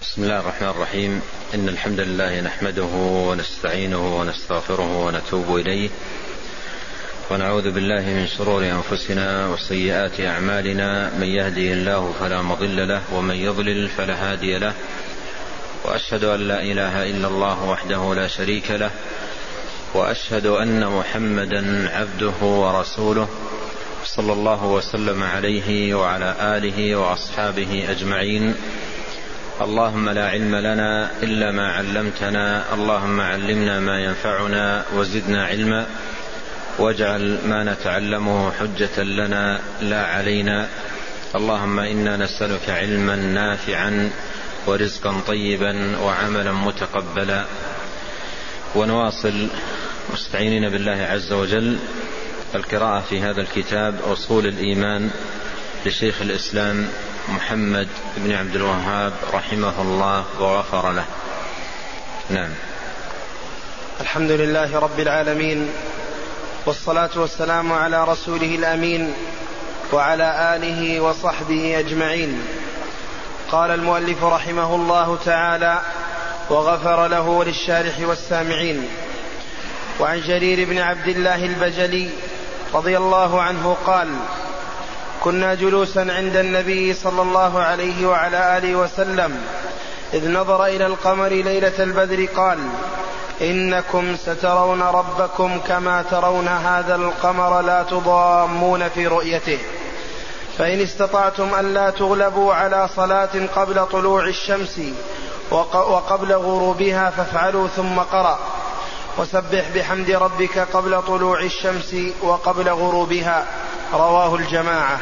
بسم الله الرحمن الرحيم. إن الحمد لله نحمده ونستعينه ونستغفره ونتوب إليه، ونعوذ بالله من شرور أنفسنا وسيئات أعمالنا. من يهده الله فلا مضل له، ومن يضلل فلا هادي له. وأشهد أن لا إله إلا الله وحده لا شريك له، وأشهد أن محمدا عبده ورسوله، صلى الله وسلم عليه وعلى آله وأصحابه أجمعين. اللهم لا علم لنا إلا ما علمتنا، اللهم علمنا ما ينفعنا وزدنا علما، واجعل ما نتعلمه حجة لنا لا علينا. اللهم إنا نسألك علما نافعا ورزقا طيبا وعملا متقبلا. ونواصل مستعينين بالله عز وجل القراءة في هذا الكتاب أصول الإيمان لشيخ الإسلام محمد بن عبد الوهاب رحمه الله وغفر له. نعم. الحمد لله رب العالمين، والصلاة والسلام على رسوله الأمين وعلى آله وصحبه أجمعين. قال المؤلف رحمه الله تعالى وغفر له وللشارح والسامعين. وعن جرير بن عبد الله البجلي رضي الله عنه قال: كنا جلوسا عند النبي صلى الله عليه وعلى آله وسلم إذ نظر إلى القمر ليلة البدر قال: إنكم سترون ربكم كما ترون هذا القمر لا تضامون في رؤيته، فإن استطعتم أن لا تغلبوا على صلاة قبل طلوع الشمس وقبل غروبها فافعلوا. ثم قرأ: وسبح بحمد ربك قبل طلوع الشمس وقبل غروبها. رواه الجماعة.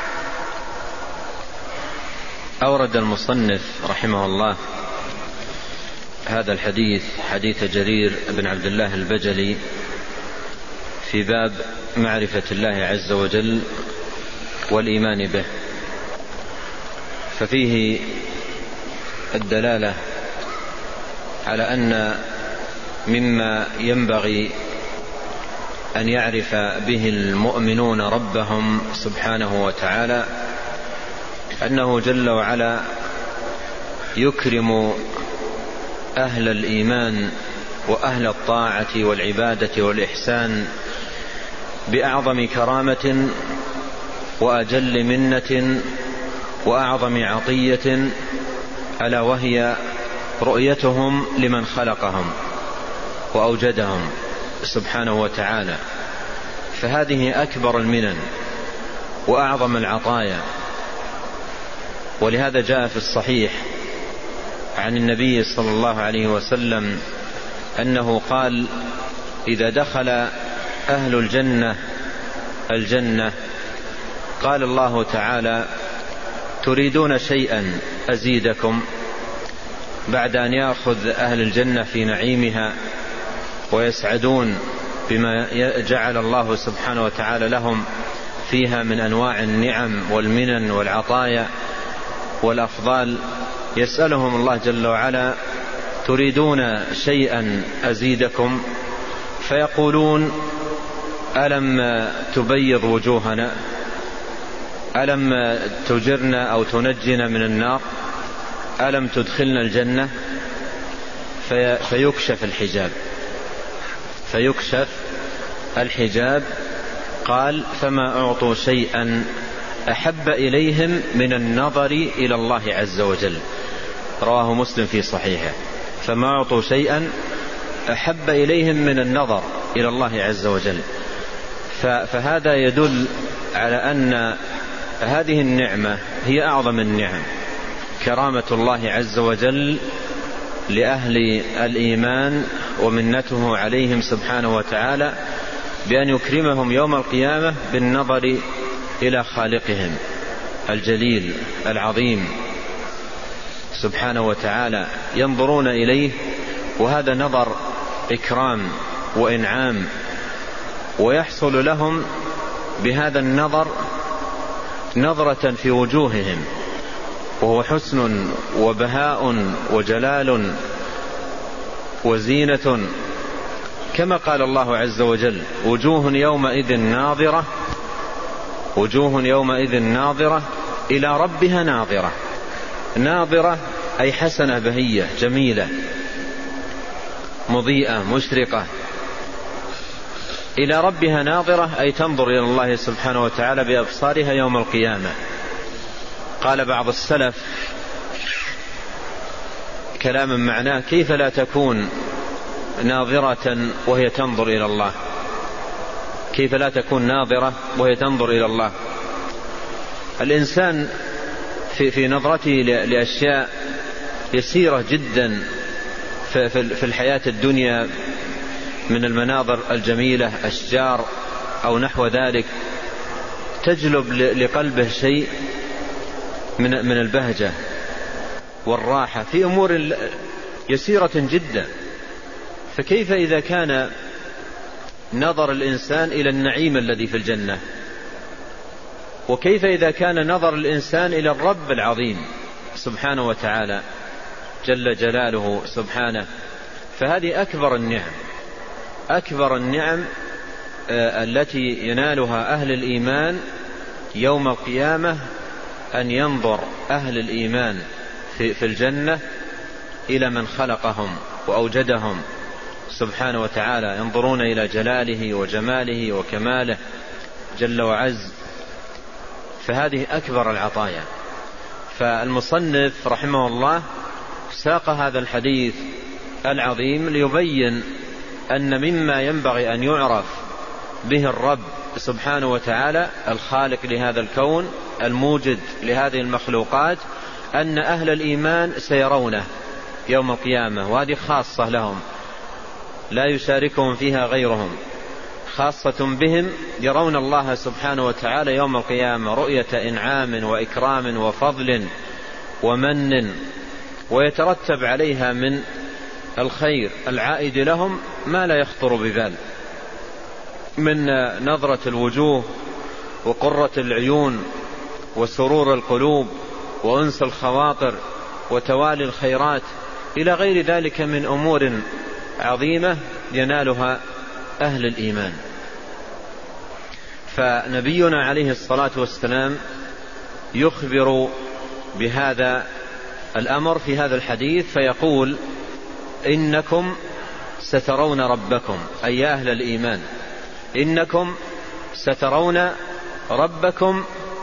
أورد المصنف رحمه الله هذا الحديث، حديث جرير بن عبد الله البجلي، في باب معرفة الله عز وجل والإيمان به، ففيه الدلالة على أن مما ينبغي أن يعرف به المؤمنون ربهم سبحانه وتعالى أنه جل وعلا يكرم أهل الإيمان وأهل الطاعة والعبادة والإحسان بأعظم كرامة وأجل منة وأعظم عطية، ألا وهي رؤيتهم لمن خلقهم وأوجدهم سبحانه وتعالى. فهذه أكبر المنن وأعظم العطايا. ولهذا جاء في الصحيح عن النبي صلى الله عليه وسلم أنه قال: إذا دخل أهل الجنة قال الله تعالى: تريدون شيئا أزيدكم؟ بعد أن يأخذ أهل الجنة في نعيمها ويسعدون بما جعل الله سبحانه وتعالى لهم فيها من أنواع النعم والمنن والعطايا والأفضال، يسألهم الله جل وعلا: تريدون شيئا أزيدكم؟ فيقولون: ألم تبيض وجوهنا؟ ألم تجرنا أو تنجنا من النار؟ ألم تدخلنا الجنة؟ فيكشف الحجاب. قال: فما أعطوا شيئا أحب إليهم من النظر إلى الله عز وجل. رواه مسلم في صحيحه. فما أعطوا شيئا أحب إليهم من النظر إلى الله عز وجل. فهذا يدل على أن هذه النعمة هي أعظم النعم، كرامة الله عز وجل لأهل الإيمان ومنته عليهم سبحانه وتعالى بأن يكرمهم يوم القيامة بالنظر إلى خالقهم الجليل العظيم سبحانه وتعالى، ينظرون إليه، وهذا نظر إكرام وإنعام، ويحصل لهم بهذا النظر نظرة في وجوههم، وهو حسن وبهاء وجلال وزينة، كما قال الله عز وجل: وجوه يومئذ ناظرة إلى ربها ناظرة. ناظرة أي حسنة بهية جميلة مضيئة مشرقة، إلى ربها ناظرة أي تنظر إلى الله سبحانه وتعالى بأبصارها يوم القيامة. قال بعض السلف كلاما معناه: كيف لا تكون ناظرة وهي تنظر إلى الله؟ كيف لا تكون ناظرة وهي تنظر إلى الله؟ الإنسان في نظرته لأشياء يسيرة جدا في الحياة الدنيا من المناظر الجميلة، أشجار أو نحو ذلك، تجلب لقلبه شيء من البهجة والراحة في أمور يسيرة جدا. فكيف إذا كان نظر الإنسان إلى النعيم الذي في الجنة؟ وكيف إذا كان نظر الإنسان إلى الرب العظيم سبحانه وتعالى جل جلاله سبحانه؟ فهذه أكبر النعم التي ينالها أهل الإيمان يوم القيامة، أن ينظر أهل الإيمان في الجنة إلى من خلقهم وأوجدهم سبحانه وتعالى، ينظرون إلى جلاله وجماله وكماله جل وعز. فهذه أكبر العطايا. فالمصنف رحمه الله ساق هذا الحديث العظيم ليبين أن مما ينبغي أن يعرف به الرب سبحانه وتعالى الخالق لهذا الكون الموجد لهذه المخلوقات، أن أهل الإيمان سيرونه يوم القيامة، وهذه خاصة لهم لا يشاركهم فيها غيرهم، خاصة بهم، يرون الله سبحانه وتعالى يوم القيامة رؤية إنعام وإكرام وفضل ومن، ويترتب عليها من الخير العائد لهم ما لا يخطر ببال، من نظرة الوجوه وقرة العيون وسرور القلوب وأنس الخواطر وتوالي الخيرات إلى غير ذلك من أمور عظيمة ينالها أهل الإيمان. فنبينا عليه الصلاة والسلام يخبر بهذا الأمر في هذا الحديث فيقول: إنكم سترون ربكم، أي يا أهل الإيمان إنكم سترون ربكم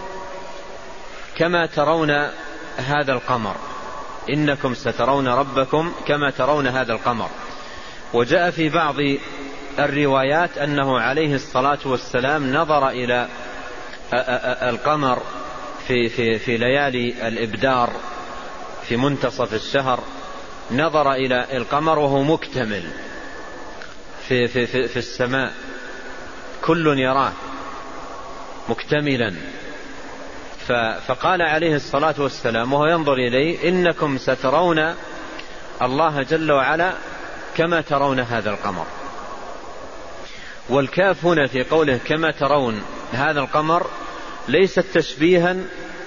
كما ترون هذا القمر، إنكم سترون ربكم كما ترون هذا القمر. وجاء في بعض الروايات أنه عليه الصلاة والسلام نظر إلى القمر في ليالي الإبدار في منتصف الشهر، نظر إلى القمر وهو مكتمل في السماء، كل يراه مكتملا. فقال عليه الصلاة والسلام وهو ينظر إليه: إنكم سترون الله جل وعلا كما ترون هذا القمر. والكاف هنا في قوله كما ترون هذا القمر ليست تشبيها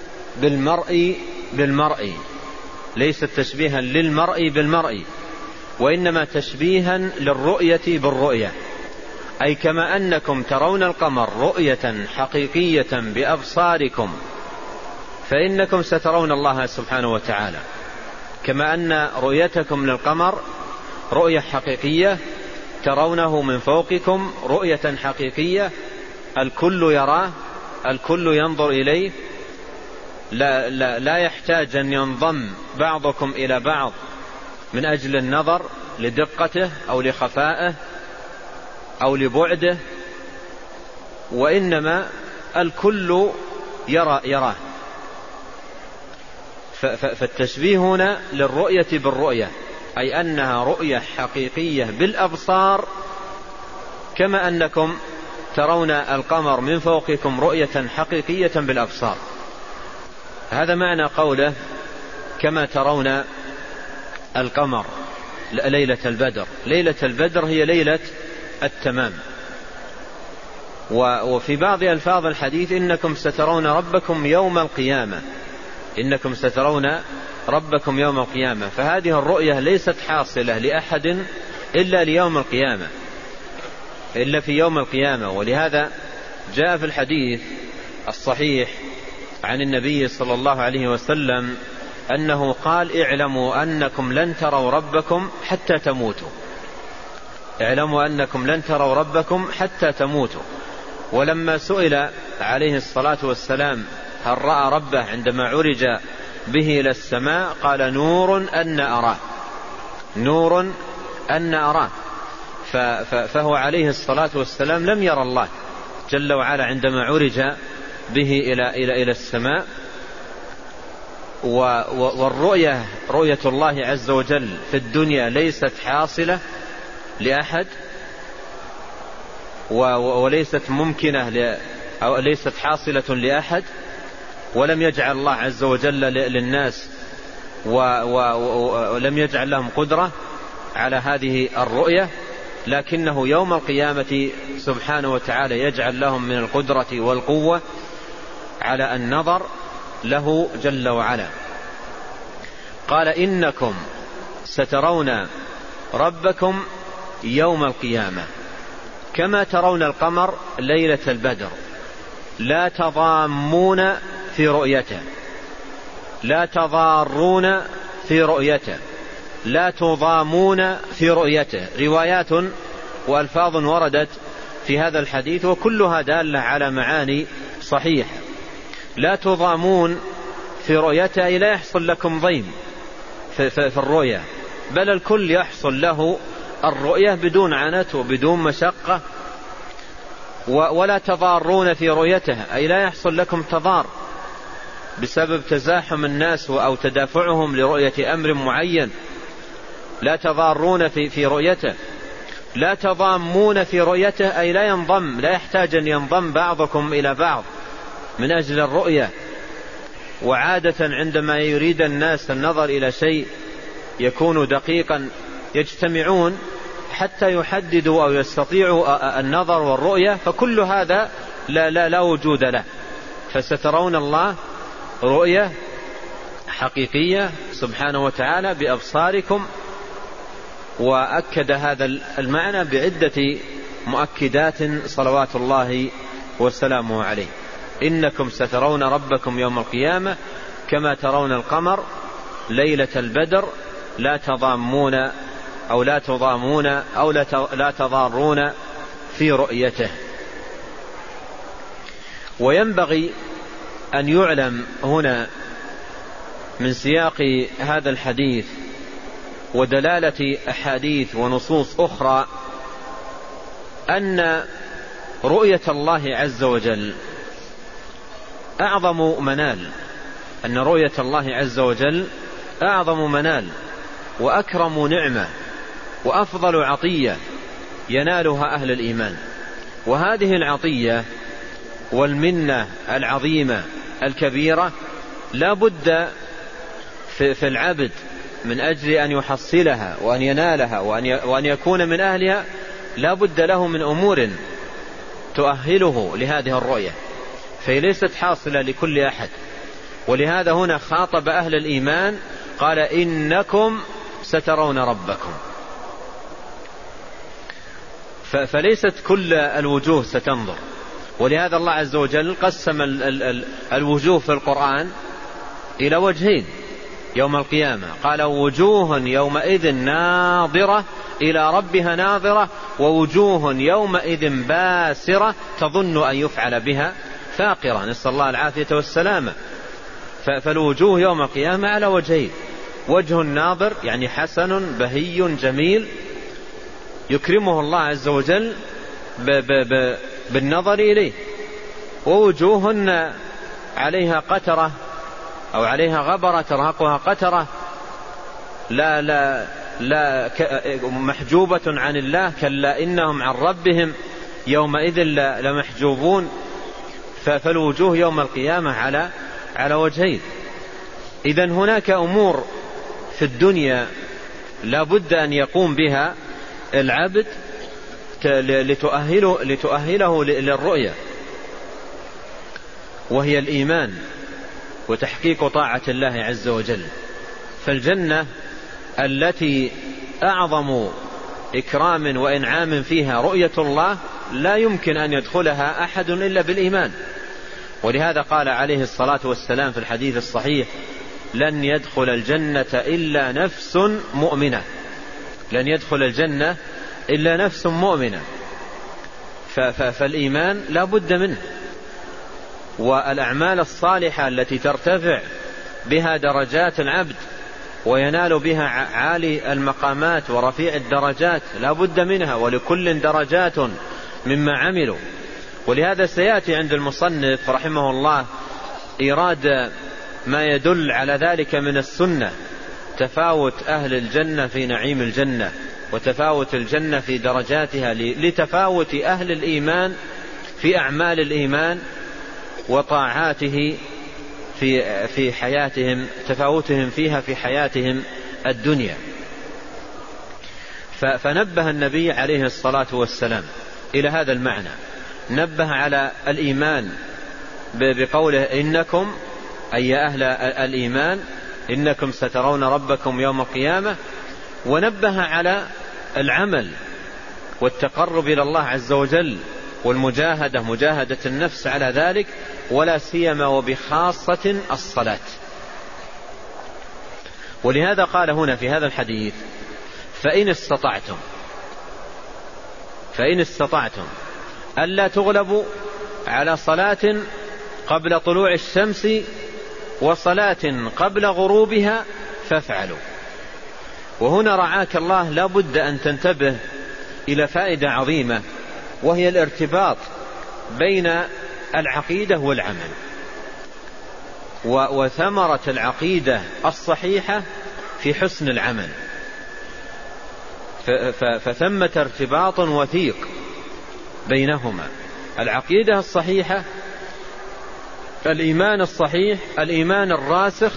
بالمرء، ليست تشبيها للمرء بالمرء، وإنما تشبيها للرؤية بالرؤية، أي كما أنكم ترون القمر رؤية حقيقية بأبصاركم فإنكم سترون الله سبحانه وتعالى، كما أن رؤيتكم للقمر رؤية حقيقية ترونه من فوقكم رؤية حقيقية، الكل يراه، الكل ينظر إليه، لا يحتاج أن ينضم بعضكم إلى بعض من أجل النظر لدقته أو لخفائه أو لبعده، وإنما الكل يراه. فالتشبيه هنا للرؤية بالرؤية، أي أنها رؤية حقيقية بالأبصار كما أنكم ترون القمر من فوقكم رؤية حقيقية بالأبصار. هذا معنى قوله كما ترون القمر ليلة البدر. ليلة البدر هي ليلة التمام. وفي بعض ألفاظ الحديث إنكم سترون ربكم يوم القيامة، إنكم سترون ربكم يوم القيامة. فهذه الرؤية ليست حاصلة لأحد إلا ليوم القيامة، إلا في يوم القيامة. ولهذا جاء في الحديث الصحيح عن النبي صلى الله عليه وسلم أنه قال اعلموا أنكم لن تروا ربكم حتى تموتوا، اعلموا أنكم لن تروا ربكم حتى تموتوا. ولما سئل عليه الصلاة والسلام هل رأى ربه عندما عرج به إلى السماء قال نور أن أراه، نور أن أراه. فهو عليه الصلاة والسلام لم يرى الله جل وعلا عندما عرج به إلى السماء. والرؤية، رؤية الله عز وجل في الدنيا ليست حاصلة لأحد وليست ممكنة أو ليست حاصلة لأحد، ولم يجعل الله عز وجل للناس ولم يجعل لهم قدرة على هذه الرؤية، لكنه يوم القيامة سبحانه وتعالى يجعل لهم من القدرة والقوة على النظر له جل وعلا. قال إنكم سترون ربكم يوم القيامة كما ترون القمر ليلة البدر لا تضامون في رؤيته، لا تضارون في رؤيته، لا تضامون في رؤيته. روايات وألفاظ وردت في هذا الحديث وكلها دالة على معاني صحيحة. لا تضامون في رؤيته أي لا يحصل لكم ضيم في الرؤية، بل الكل يحصل له الرؤية بدون عنت وبدون مشقة. ولا تضارون في رؤيته أي لا يحصل لكم تضار بسبب تزاحم الناس أو تدافعهم لرؤية أمر معين، لا تضارون في رؤيته. لا تضامون في رؤيته أي لا ينضم، لا يحتاج أن ينضم بعضكم إلى بعض من أجل الرؤية. وعادة عندما يريد الناس النظر إلى شيء يكون دقيقا يجتمعون حتى يحددوا أو يستطيعوا النظر والرؤية، فكل هذا لا وجود له. فسترون الله رؤية حقيقية سبحانه وتعالى بأبصاركم. وأكد هذا المعنى بعدة مؤكدات صلوات الله وسلامه عليه. إنكم سترون ربكم يوم القيامة كما ترون القمر ليلة البدر لا تضامون أو لا تضامون أو لا تضارون في رؤيته. وينبغي أن يعلم هنا من سياق هذا الحديث ودلالة أحاديث ونصوص أخرى أن رؤية الله عز وجل أعظم منال، أن رؤية الله عز وجل أعظم منال وأكرم نعمة وأفضل عطية ينالها أهل الإيمان. وهذه العطية والمنة العظيمة الكبيرة لا بد في العبد من أجل أن يحصلها وأن ينالها وأن يكون من أهلها لا بد له من أمور تؤهله لهذه الرؤية، فهي ليست حاصلة لكل أحد. ولهذا هنا خاطب أهل الإيمان قال إنكم سترون ربكم، فليست كل الوجوه ستنظر. ولهذا الله عز وجل قسم الوجوه في القرآن إلى وجهين يوم القيامة، قال وجوه يومئذ ناظرة إلى ربها ناظرة ووجوه يومئذ باسرة تظن أن يفعل بها فاقرة، نسأل الله العافية والسلامة. فالوجوه يوم القيامة على وجهين، وجه ناظر يعني حسن بهي جميل يكرمه الله عز وجل بالنظر إليه، ووجوه عليها قترة أو عليها غبرة ترهقها قترة لا محجوبة عن الله، كلا إنهم عن ربهم يومئذ لمحجوبون. فالوجوه يوم القيامة على وجهين. إذن هناك أمور في الدنيا لا بد أن يقوم بها العبد لتؤهله للرؤية، وهي الإيمان وتحقيق طاعة الله عز وجل. فالجنة التي أعظم إكرام وإنعام فيها رؤية الله لا يمكن أن يدخلها أحد إلا بالإيمان. ولهذا قال عليه الصلاة والسلام في الحديث الصحيح لن يدخل الجنة إلا نفس مؤمنة، لن يدخل الجنة إلا نفس مؤمنة. فالإيمان لا بد منه، والأعمال الصالحة التي ترتفع بها درجات العبد وينال بها عالي المقامات ورفيع الدرجات لا بد منها، ولكل درجات مما عملوا. ولهذا سيأتي عند المصنف رحمه الله إيراد ما يدل على ذلك من السنة، تفاوت أهل الجنة في نعيم الجنة، وتفاوت الجنة في درجاتها لتفاوت أهل الإيمان في أعمال الإيمان وطاعاته في حياتهم، تفاوتهم فيها في حياتهم الدنيا. فنبه النبي عليه الصلاة والسلام إلى هذا المعنى، نبه على الإيمان بقوله إنكم أي أهل الإيمان إنكم سترون ربكم يوم القيامة، ونبه على العمل والتقرب إلى الله عز وجل والمجاهدة، مجاهدة النفس على ذلك، ولا سيما وبخاصة الصلاة. ولهذا قال هنا في هذا الحديث فإن استطعتم ألا تغلبوا على صلاة قبل طلوع الشمس وصلاة قبل غروبها فافعلوا. وهنا رعاك الله لا بد أن تنتبه إلى فائدة عظيمة، وهي الارتباط بين العقيدة والعمل، وثمرة العقيدة الصحيحة في حسن العمل. فثمة ارتباط وثيق بينهما، العقيدة الصحيحة، الإيمان الصحيح، الإيمان الراسخ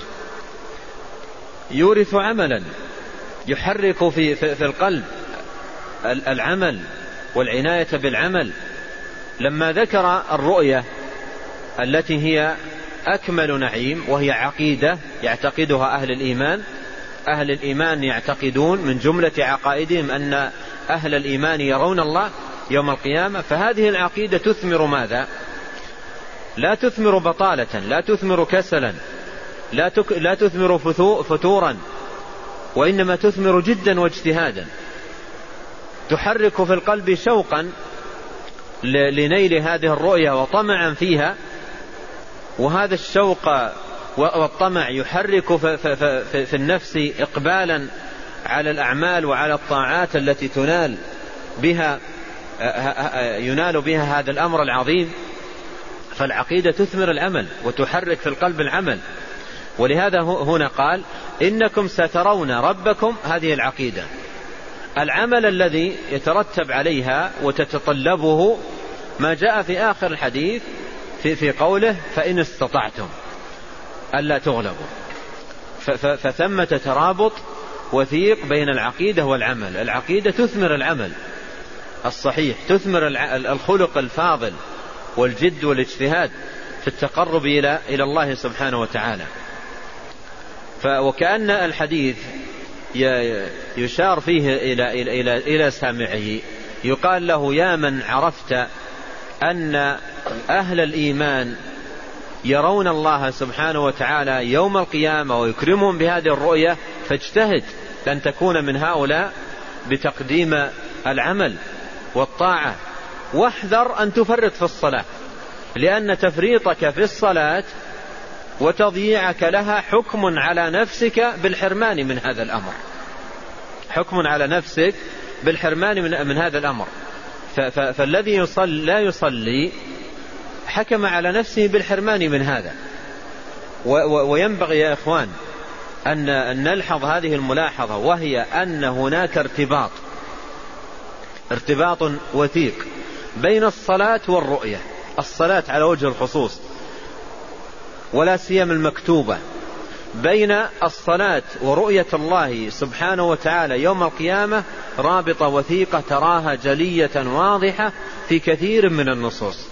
يورث عملا، يحرك في القلب العمل والعناية بالعمل. لما ذكر الرؤية التي هي أكمل نعيم وهي عقيدة يعتقدها أهل الإيمان، أهل الإيمان يعتقدون من جملة عقائدهم أن أهل الإيمان يرون الله يوم القيامة، فهذه العقيدة تثمر ماذا؟ لا تثمر بطالة، لا تثمر كسلا، لا تثمر فتورا، وإنما تثمر جدا واجتهادا، تحرك في القلب شوقا لنيل هذه الرؤية وطمعا فيها. وهذا الشوق والطمع يحرك في النفس إقبالا على الأعمال وعلى الطاعات التي ينال بها هذا الأمر العظيم. فالعقيدة تثمر العمل وتحرك في القلب العمل. ولهذا هنا قال إنكم سترون ربكم، هذه العقيدة. العمل الذي يترتب عليها وتتطلبه ما جاء في آخر الحديث في قوله فإن استطعتم ألا تغلبوا. فثمة ترابط وثيق بين العقيدة والعمل. العقيدة تثمر العمل الصحيح، تثمر الخلق الفاضل والجد والاجتهاد في التقرب إلى الله سبحانه وتعالى. وكأن الحديث يشار فيه إلى سامعه، يقال له يا من عرفت أن أهل الإيمان يرون الله سبحانه وتعالى يوم القيامة ويكرمهم بهذه الرؤية، فاجتهد لأن تكون من هؤلاء بتقديم العمل والطاعة، واحذر أن تفرط في الصلاة، لأن تفريطك في الصلاة وتضييعك لها حكم على نفسك بالحرمان من هذا الأمر، حكم على نفسك بالحرمان من هذا الأمر. فالذي لا يصلي حكم على نفسه بالحرمان من هذا. وينبغي يا إخوان أن نلحظ هذه الملاحظة، وهي أن هناك ارتباط وثيق بين الصلاة والرؤية. الصلاة على وجه الخصوص ولا سيما المكتوبة، بين الصلاة ورؤية الله سبحانه وتعالى يوم القيامة رابطة وثيقة تراها جلية واضحة في كثير من النصوص.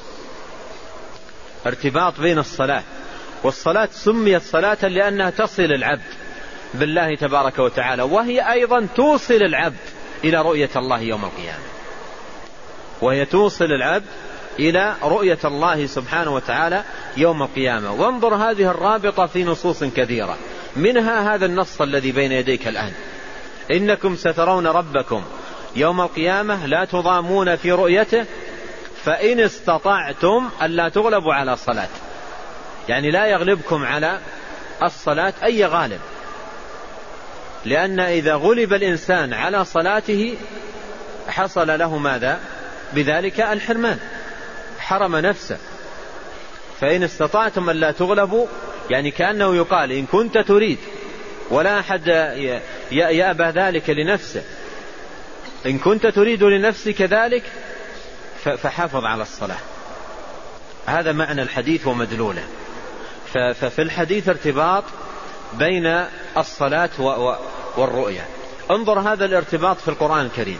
ارتباط بين الصلاة، والصلاة سميت صلاة لأنها تصل العبد بالله تبارك وتعالى، وهي أيضا توصل العبد إلى رؤية الله يوم القيامة، وهي توصل العبد إلى رؤية الله سبحانه وتعالى يوم القيامة. وانظر هذه الرابطة في نصوص كثيرة، منها هذا النص الذي بين يديك الآن: إنكم سترون ربكم يوم القيامة لا تضامون في رؤيته فإن استطعتم ألا تغلبوا على صلاة. يعني لا يغلبكم على الصلاة أي غالب، لأن إذا غلب الإنسان على صلاته حصل له ماذا؟ بذلك الحرمان، حرم نفسه. فإن استطعتم ألا تغلبوا، يعني كأنه يقال إن كنت تريد، ولا أحد يأبى ذلك لنفسه، إن كنت تريد لنفسك ذلك فحافظ على الصلاة. هذا معنى الحديث ومدلوله. ففي الحديث ارتباط بين الصلاة والرؤية. انظر هذا الارتباط في القرآن الكريم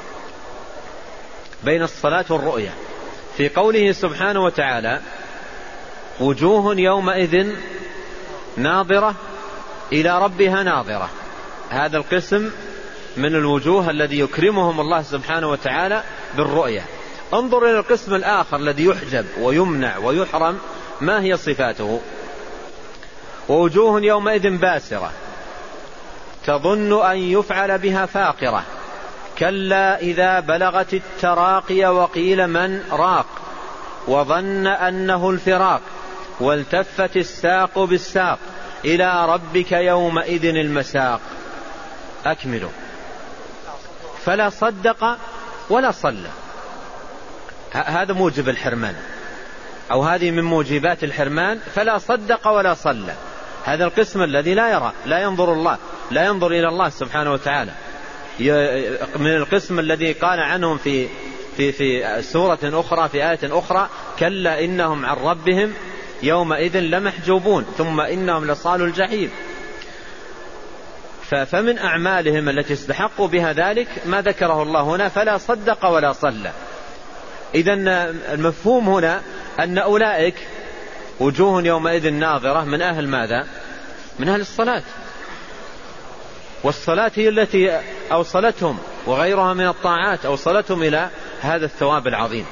بين الصلاة والرؤية في قوله سبحانه وتعالى: وجوه يومئذ ناظرة إلى ربها ناظرة. هذا القسم من الوجوه الذي يكرمهم الله سبحانه وتعالى بالرؤية. انظر إلى القسم الآخر الذي يحجب ويمنع ويحرم، ما هي صفاته؟ ووجوه يومئذ باسرة تظن أن يفعل بها فاقرة كلا إذا بلغت التراقي وقيل من راق وظن أنه الفراق والتفت الساق بالساق إلى ربك يومئذ المساق. أكملوا. فلا صدق ولا صلى. هذا موجب الحرمان، أو هذه من موجبات الحرمان. فلا صدق ولا صلى، هذا القسم الذي لا يرى، لا ينظر إلى الله سبحانه وتعالى. من القسم الذي قال عنهم في سورة أخرى، في آية أخرى: كلا إنهم عن ربهم يومئذ لمحجوبون ثم إنهم لصالوا الجحيم. فمن أعمالهم التي استحقوا بها ذلك ما ذكره الله هنا: فلا صدق ولا صلى. إذن المفهوم هنا أن أولئك وجوه يومئذ ناظرة من أهل ماذا؟ من أهل الصلاة، والصلاة هي التي أوصلتهم، وغيرها من الطاعات أوصلتهم إلى هذا الثواب العظيم.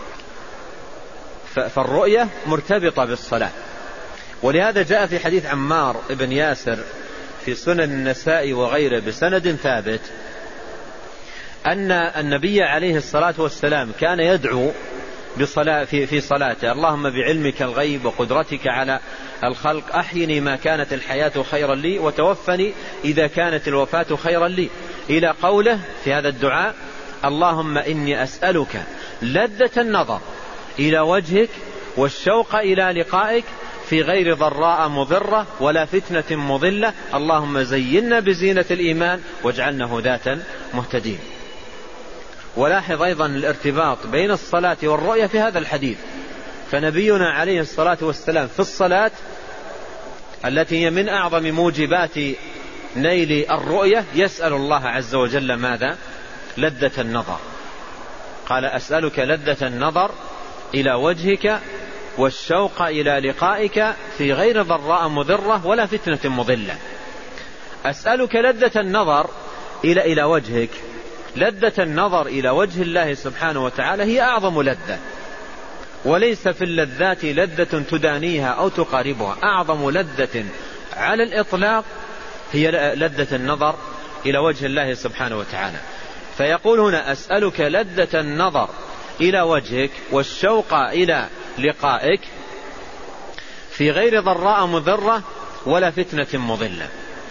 فالرؤية مرتبطة بالصلاة. ولهذا جاء في حديث عمار بن ياسر في سنن النسائي وغيره بسند ثابت أن النبي عليه الصلاة والسلام كان يدعو في صلاته: اللهم بعلمك الغيب وقدرتك على الخلق أحيني ما كانت الحياة خيرا لي وتوفني إذا كانت الوفاة خيرا لي، إلى قوله في هذا الدعاء: اللهم إني أسألك لذة النظر إلى وجهك والشوق إلى لقائك في غير ضراء مضرة ولا فتنة مضلة، اللهم زينا بزينة الإيمان واجعلنا هداة مهتدين. ولاحظ أيضا الارتباط بين الصلاة والرؤية في هذا الحديث. فنبينا عليه الصلاة والسلام في الصلاة التي هي من أعظم موجبات نيل الرؤية يسأل الله عز وجل ماذا؟ لذة النظر. قال: أسألك لذة النظر إلى وجهك والشوق إلى لقائك في غير ضراء مضرة ولا فتنة مضلة. أسألك لذة النظر إلى وجهك. لذة النظر إلى وجه الله سبحانه وتعالى هي أعظم لذة، وليس في اللذات لذة تدانيها أو تقاربها. أعظم لذة على الإطلاق هي لذة النظر إلى وجه الله سبحانه وتعالى. فيقول هنا: أسألك لذة النظر إلى وجهك والشوق إلى لقائك في غير ضراء مضرة ولا فتنة مضلة.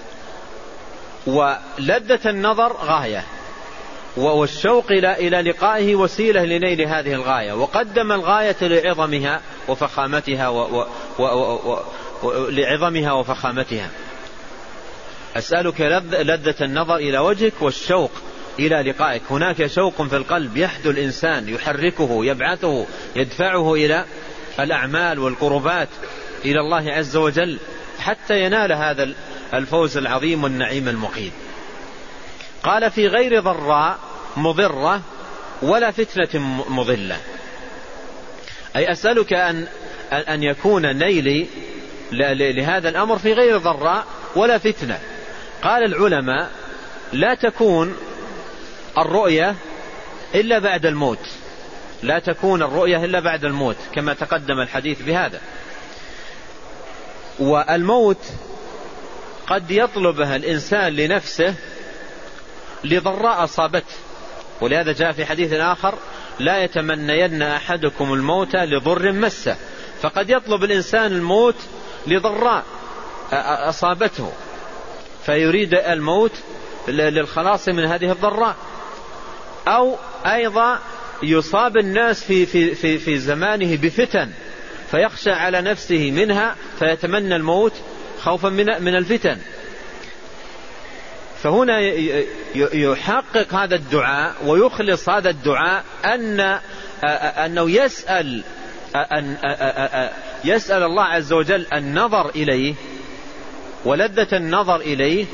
ولذة النظر غاية، والشوق إلى لقائه وسيلة لنيل هذه الغاية، وقدم الغاية لعظمها وفخامتها أسألك لذة النظر إلى وجهك والشوق إلى لقائك. هناك شوق في القلب يحدو الإنسان، يحركه، يبعثه، يدفعه إلى الأعمال والقربات إلى الله عز وجل حتى ينال هذا الفوز العظيم والنعيم المقيم. قال: في غير ضراء مضرة ولا فتنة مضلة، أي أسألك أن يكون نيلي لهذا الأمر في غير ضراء ولا فتنة. قال العلماء: لا تكون الرؤية إلا بعد الموت، لا تكون الرؤية إلا بعد الموت كما تقدم الحديث بهذا. والموت قد يطلبها الإنسان لنفسه لضراء أصابته، ولهذا جاء في حديث آخر: لا يتمنين أحدكم الموت لضر مسه. فقد يطلب الإنسان الموت لضراء أصابته، فيريد الموت للخلاص من هذه الضراء. أو أيضا يصاب الناس في زمانه بفتن فيخشى على نفسه منها فيتمنى الموت خوفا من الفتن. فهنا يحقق هذا الدعاء ويخلص هذا الدعاء أنه يسأل الله عز وجل النظر إليه ولذة النظر إليه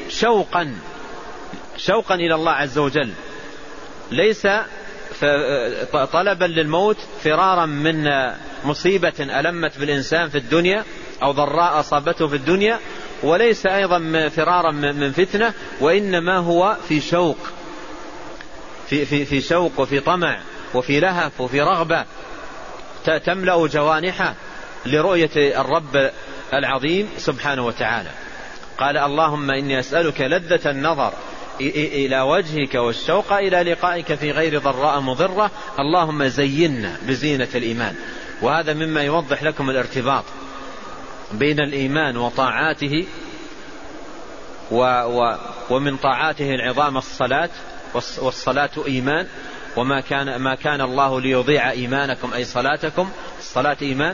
شوقا إلى الله عز وجل، ليس طلبا للموت فرارا من مصيبة ألمت بالإنسان في الدنيا أو ضراء أصابته في الدنيا، وليس أيضا فرارا من فتنة، وإنما هو في شوق في شوق وفي طمع وفي لهف وفي رغبة تملأ جوانحه لرؤية الرب العظيم سبحانه وتعالى. قال: اللهم إني أسألك لذة النظر إلى وجهك والشوق إلى لقائك في غير ضراء مضرة، اللهم زينا بزينة الإيمان. وهذا مما يوضح لكم الارتباط بين الإيمان وطاعاته، ومن طاعاته العظام الصلاة، والصلاة إيمان، ما كان الله ليضيع إيمانكم أي صلاتكم، الصلاة إيمان.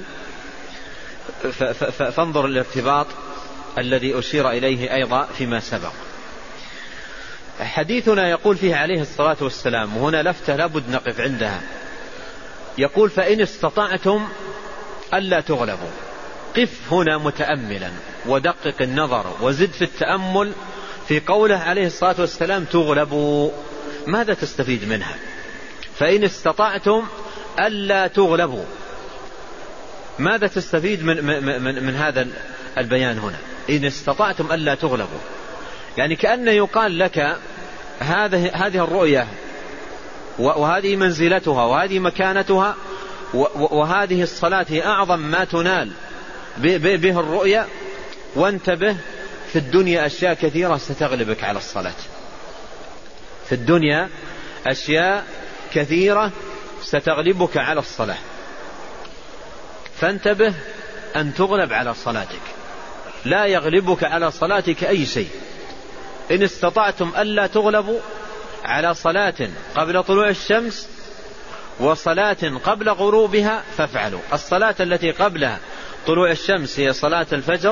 فانظر الارتباط الذي أشير إليه أيضا فيما سبق. حديثنا يقول فيه عليه الصلاة والسلام، وهنا لفتة لابد نقف عندها، يقول: فإن استطعتم ألا تغلبوا. قف هنا متأملا ودقق النظر وزد في التأمل في قوله عليه الصلاة والسلام تغلبوا. ماذا تستفيد منها؟ فإن استطعتم ألا تغلبوا، ماذا تستفيد من هذا البيان هنا؟ إن استطعتم ألا تغلبوا، يعني كأنه يقال لك هذه الرؤية وهذه منزلتها وهذه مكانتها وهذه الصلاة هي أعظم ما تنال به الرؤية، وانتبه، في الدنيا أشياء كثيرة ستغلبك على الصلاة. في الدنيا أشياء كثيرة ستغلبك على الصلاة، فانتبه أن تغلب على صلاتك، لا يغلبك على صلاتك أي شيء. إن استطعتم ألا تغلبوا على صلاة قبل طلوع الشمس وصلاة قبل غروبها فافعلوا. الصلاة التي قبلها طلوع الشمس هي صلاة الفجر،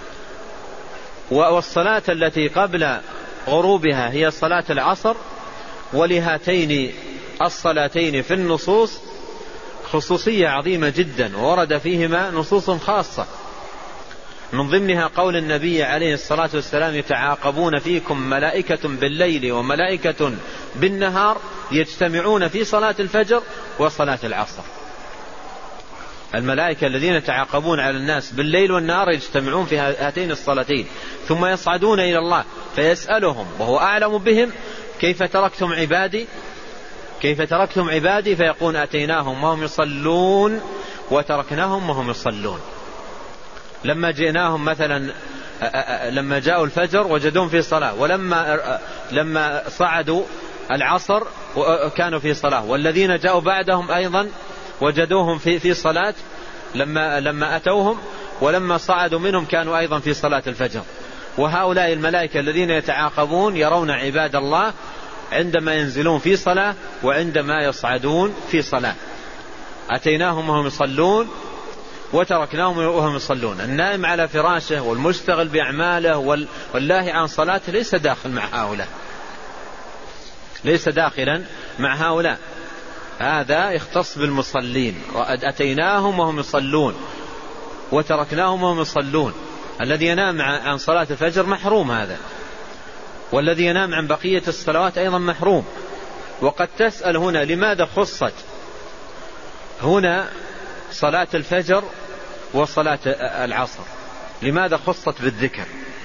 والصلاة التي قبل غروبها هي صلاة العصر. ولهاتين الصلاتين في النصوص خصوصية عظيمة جدا، ورد فيهما نصوص خاصة، من ضمنها قول النبي عليه الصلاة والسلام: يتعاقبون فيكم ملائكة بالليل وملائكة بالنهار يجتمعون في صلاة الفجر وصلاة العصر. الملائكة الذين يتعاقبون على الناس بالليل والنهار يجتمعون في هاتين الصلاتين، ثم يصعدون إلى الله فيسألهم وهو أعلم بهم: كيف تركتم عبادي؟ كيف تركتم عبادي؟ فيقول: أتيناهم وهم يصلون وتركناهم وهم يصلون. لما جئناهم مثلا لما جاءوا الفجر وجدوهم في صلاة، ولما صعدوا العصر كانوا في صلاة، والذين جاءوا بعدهم أيضا وجدوهم في صلاة لما أتوهم، ولما صعدوا منهم كانوا أيضا في صلاة الفجر. وهؤلاء الملائكة الذين يتعاقبون يرون عباد الله عندما ينزلون في صلاة وعندما يصعدون في صلاة. أتيناهم وهم يصلون وتركناهم وهم يصلون. النائم على فراشه والمشتغل بأعماله واللاهي عن صلاته ليس داخل مع هؤلاء، ليس داخلا مع هؤلاء، هذا يختص بالمصلين. أتيناهم وهم يصلون وتركناهم وهم يصلون. الذي ينام عن صلاة الفجر محروم هذا، والذي ينام عن بقية الصلوات أيضا محروم. وقد تسأل هنا لماذا خصت هنا صلاة الفجر وصلاة العصر؟ لماذا خصت بالذكر؟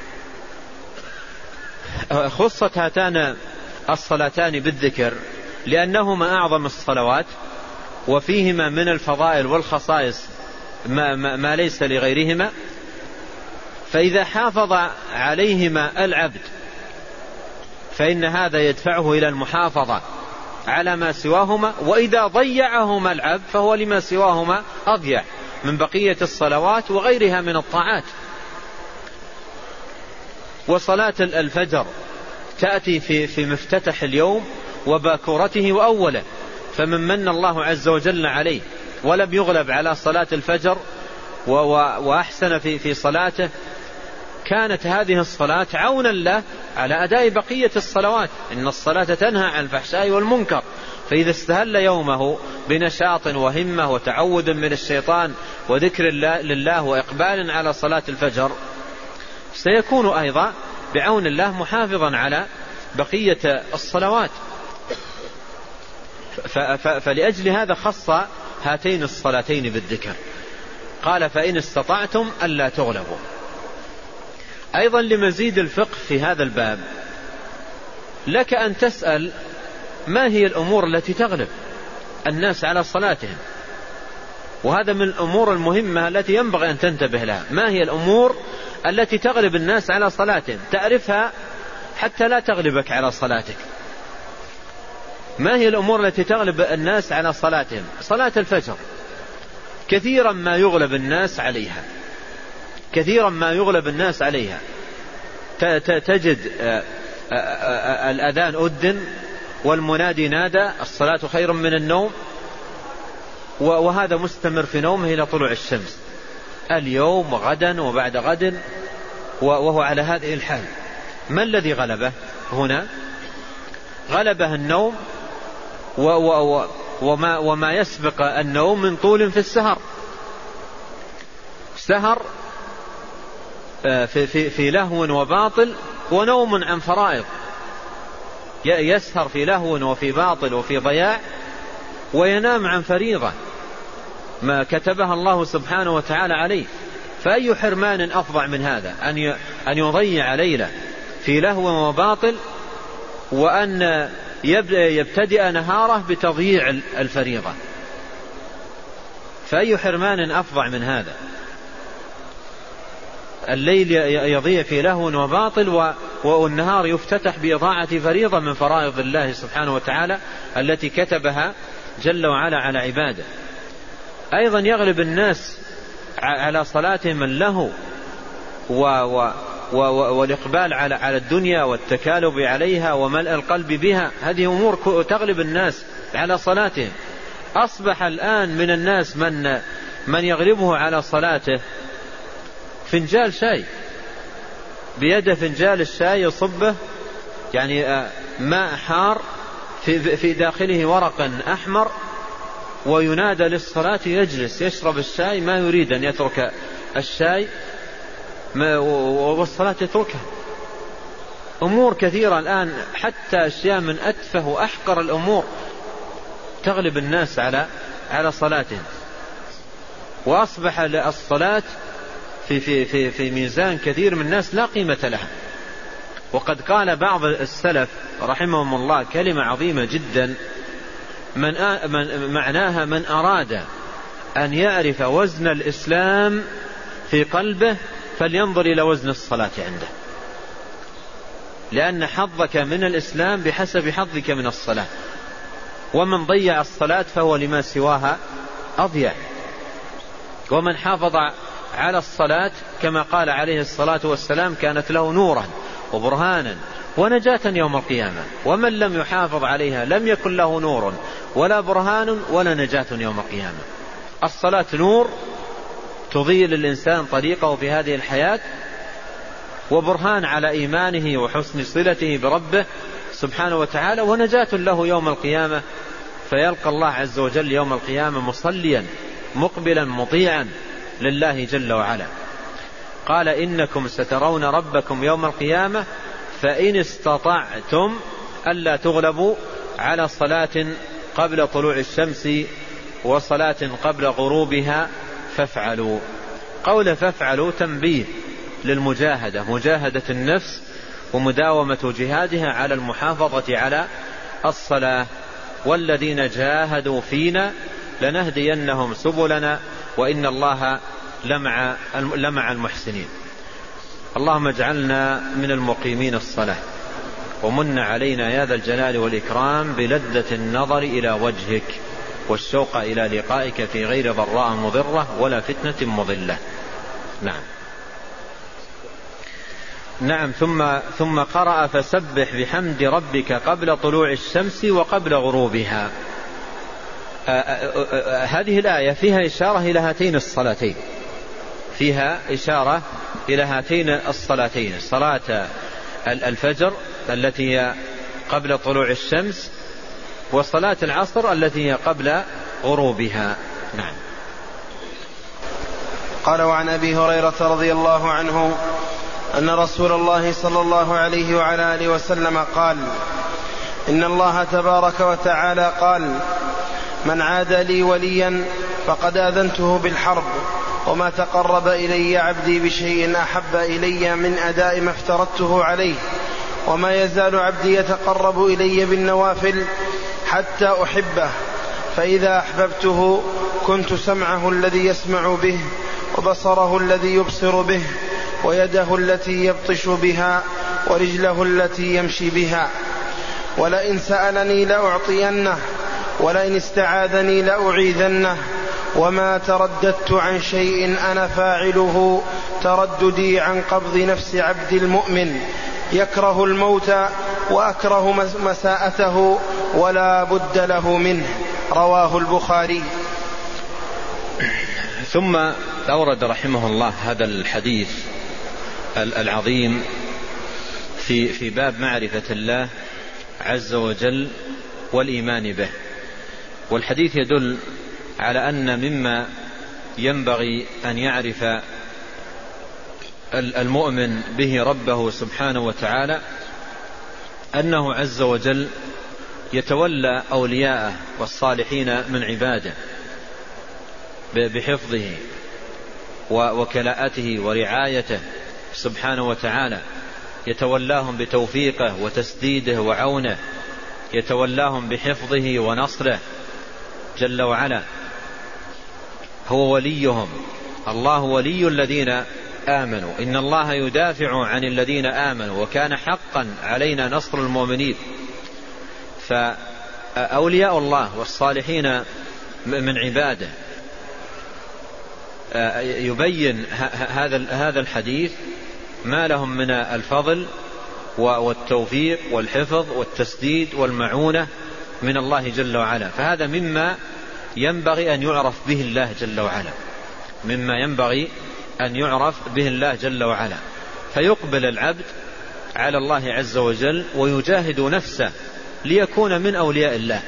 خصت هاتان الصلاتان بالذكر لأنهما أعظم الصلوات، وفيهما من الفضائل والخصائص ما ليس لغيرهما، فإذا حافظ عليهما العبد فإن هذا يدفعه إلى المحافظة على ما سواهما، وإذا ضيعهما العبد فهو لما سواهما أضيع من بقية الصلوات وغيرها من الطاعات. وصلاة الفجر تأتي في مفتتح اليوم وباكورته وأوله، فمن من الله عز وجل عليه ولم يغلب على صلاة الفجر وأحسن في صلاته، كانت هذه الصلاة عونا له على أداء بقية الصلوات. إن الصلاة تنهى عن الفحشاء والمنكر، فإذا استهل يومه بنشاط وهمة وتعوذ من الشيطان وذكر لله وإقبال على صلاة الفجر سيكون أيضا بعون الله محافظا على بقية الصلوات. فلأجل هذا خص هاتين الصلاتين بالذكر، قال فإن استطعتم ألا تغلبوا. أيضا لمزيد الفقه في هذا الباب لك أن تسأل ما هي الأمور التي تغلب الناس على صلاتهم، وهذا من الأمور المهمة التي ينبغي أن تنتبه لها. ما هي الأمور التي تغلب الناس على صلاتهم؟ تعرفها حتى لا تغلبك على صلاتك. ما هي الأمور التي تغلب الناس على صلاتهم؟ صلاة الفجر كثيرا ما يغلب الناس عليها، كثيرا ما يغلب الناس عليها. تجد الأذان أذن والمنادي نادى الصلاة خير من النوم، وهذا مستمر في نومه إلى طلوع الشمس اليوم وغدا وبعد غد، وهو على هذه الحال. ما الذي غلبه هنا؟ غلبه النوم وما يسبق النوم من طول في السهر، سهر في لهو وباطل ونوم عن فرائض، يسهر في لهو وفي باطل وفي ضياع وينام عن فريضة ما كتبها الله سبحانه وتعالى عليه. فأي حرمان أفظع من هذا أن يضيع ليلة في لهو وباطل، وأن يبتدئ نهاره بتضييع الفريضة. فأي حرمان أفظع من هذا؟ الليل يضيع في لهو وباطل والنهار يفتتح بإضاعة فريضة من فرائض الله سبحانه وتعالى التي كتبها جل وعلا على عباده. أيضا يغلب الناس على صلاتهم اللهو والإقبال على الدنيا والتكالب عليها وملء القلب بها. هذه أمور تغلب الناس على صلاتهم. أصبح الآن من الناس من يغلبه على صلاته فنجال شاي، بيده فنجال الشاي يصبه يعني ماء حار في داخله ورق أحمر، وينادى للصلاة يجلس يشرب الشاي، ما يريد أن يترك الشاي والصلاة يتركها. أمور كثيرة الآن، حتى أشياء من أتفه وأحقر الأمور تغلب الناس على صلاتهم. وأصبح الصلاة في ميزان كثير من الناس لا قيمة لها. وقد قال بعض السلف رحمهم الله كلمة عظيمة جدا معناها: من أراد أن يعرف وزن الإسلام في قلبه فلينظر إلى وزن الصلاة عنده، لأن حظك من الإسلام بحسب حظك من الصلاة، ومن ضيع الصلاة فهو لما سواها أضيع. ومن حافظ على الصلاة كما قال عليه الصلاة والسلام كانت له نورا وبرهانا ونجاة يوم القيامة، ومن لم يحافظ عليها لم يكن له نور ولا برهان ولا نجاة يوم القيامة. الصلاة نور تضيء للإنسان طريقه في هذه الحياة، وبرهان على إيمانه وحسن صلته بربه سبحانه وتعالى، ونجاة له يوم القيامة، فيلقى الله عز وجل يوم القيامة مصليا مقبلا مطيعا لله جل وعلا. قال: إنكم سترون ربكم يوم القيامة فإن استطعتم ألا تغلبوا على صلاة قبل طلوع الشمس وصلاة قبل غروبها فافعلوا. قول فافعلوا تنبيه للمجاهدة، مجاهدة النفس ومداومة جهادها على المحافظة على الصلاة. والذين جاهدوا فينا لنهدينهم سبلنا وإن الله لمع المحسنين. اللهم اجعلنا من المقيمين الصلاة، ومن علينا يا ذا الجلال والإكرام بلذة النظر إلى وجهك والشوق إلى لقائك في غير ضراء مضرة ولا فتنة مضلة. نعم. ثم قرأ فسبح بحمد ربك قبل طلوع الشمس وقبل غروبها. هذه الآية فيها إشارة إلى هاتين الصلاتين، فيها إشارة إلى هاتين الصلاتين، صلاة الفجر التي هي قبل طلوع الشمس، وصلاة العصر التي هي قبل غروبها. نعم. قال: وعن أبي هريرة رضي الله عنه أن رسول الله صلى الله عليه وعلى آله وسلم قال: إن الله تبارك وتعالى قال: من عاد لي وليا فقد آذنته بالحرب، وما تقرب إلي عبدي بشيء أحب إلي من أداء ما افترضته عليه، وما يزال عبدي يتقرب إلي بالنوافل حتى أحبه، فإذا أحببته كنت سمعه الذي يسمع به، وبصره الذي يبصر به، ويده التي يبطش بها، ورجله التي يمشي بها. ولئن سألني لأعطينه، ولئن استعاذني لأعيذنه، وما ترددت عن شيء أنا فاعله ترددي عن قبض نفس عبد المؤمن يكره الموت وأكره مساءته ولا بد له منه. رواه البخاري. ثم أورد رحمه الله هذا الحديث العظيم في باب معرفة الله عز وجل والإيمان به. والحديث يدل على أن مما ينبغي أن يعرف المؤمن به ربه سبحانه وتعالى أنه عز وجل يتولى أولياءه والصالحين من عباده بحفظه وكلاءته ورعايته سبحانه وتعالى، يتولاهم بتوفيقه وتسديده وعونه، يتولاهم بحفظه ونصره جل وعلا. هو وليهم. الله ولي الذين آمنوا، إن الله يدافع عن الذين آمنوا وكان حقا علينا نصر المؤمنين. فأولياء الله والصالحين من عباده يبين هذا الحديث ما لهم من الفضل والتوفيق والحفظ والتسديد والمعونة من الله جل وعلا. فهذا مما ينبغي أن يعرف به الله جل وعلا، مما ينبغي أن يعرف به الله جل وعلا. فيقبل العبد على الله عز وجل ويجاهد نفسه ليكون من أولياء الله.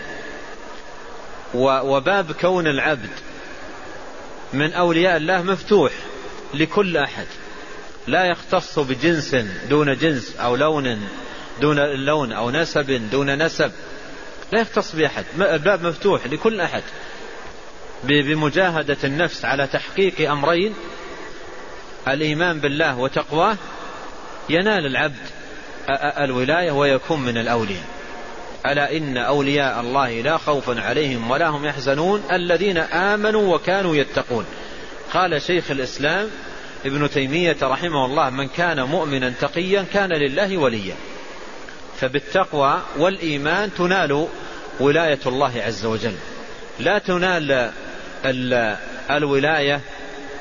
وباب كون العبد من أولياء الله مفتوح لكل أحد، لا يختص بجنس دون جنس، أو لون دون لون، أو نسب دون نسب، لا يختص بأحد. الباب مفتوح لكل أحد بمجاهدة النفس على تحقيق أمرين: الإيمان بالله وتقواه، ينال العبد الولاية ويكون من الأولياء. ألا إن أولياء الله لا خوف عليهم ولا هم يحزنون الذين آمنوا وكانوا يتقون. قال شيخ الإسلام ابن تيمية رحمه الله: من كان مؤمنا تقيا كان لله وليا. فبالتقوى والإيمان تنال ولاية الله عز وجل. لا تنال الولاية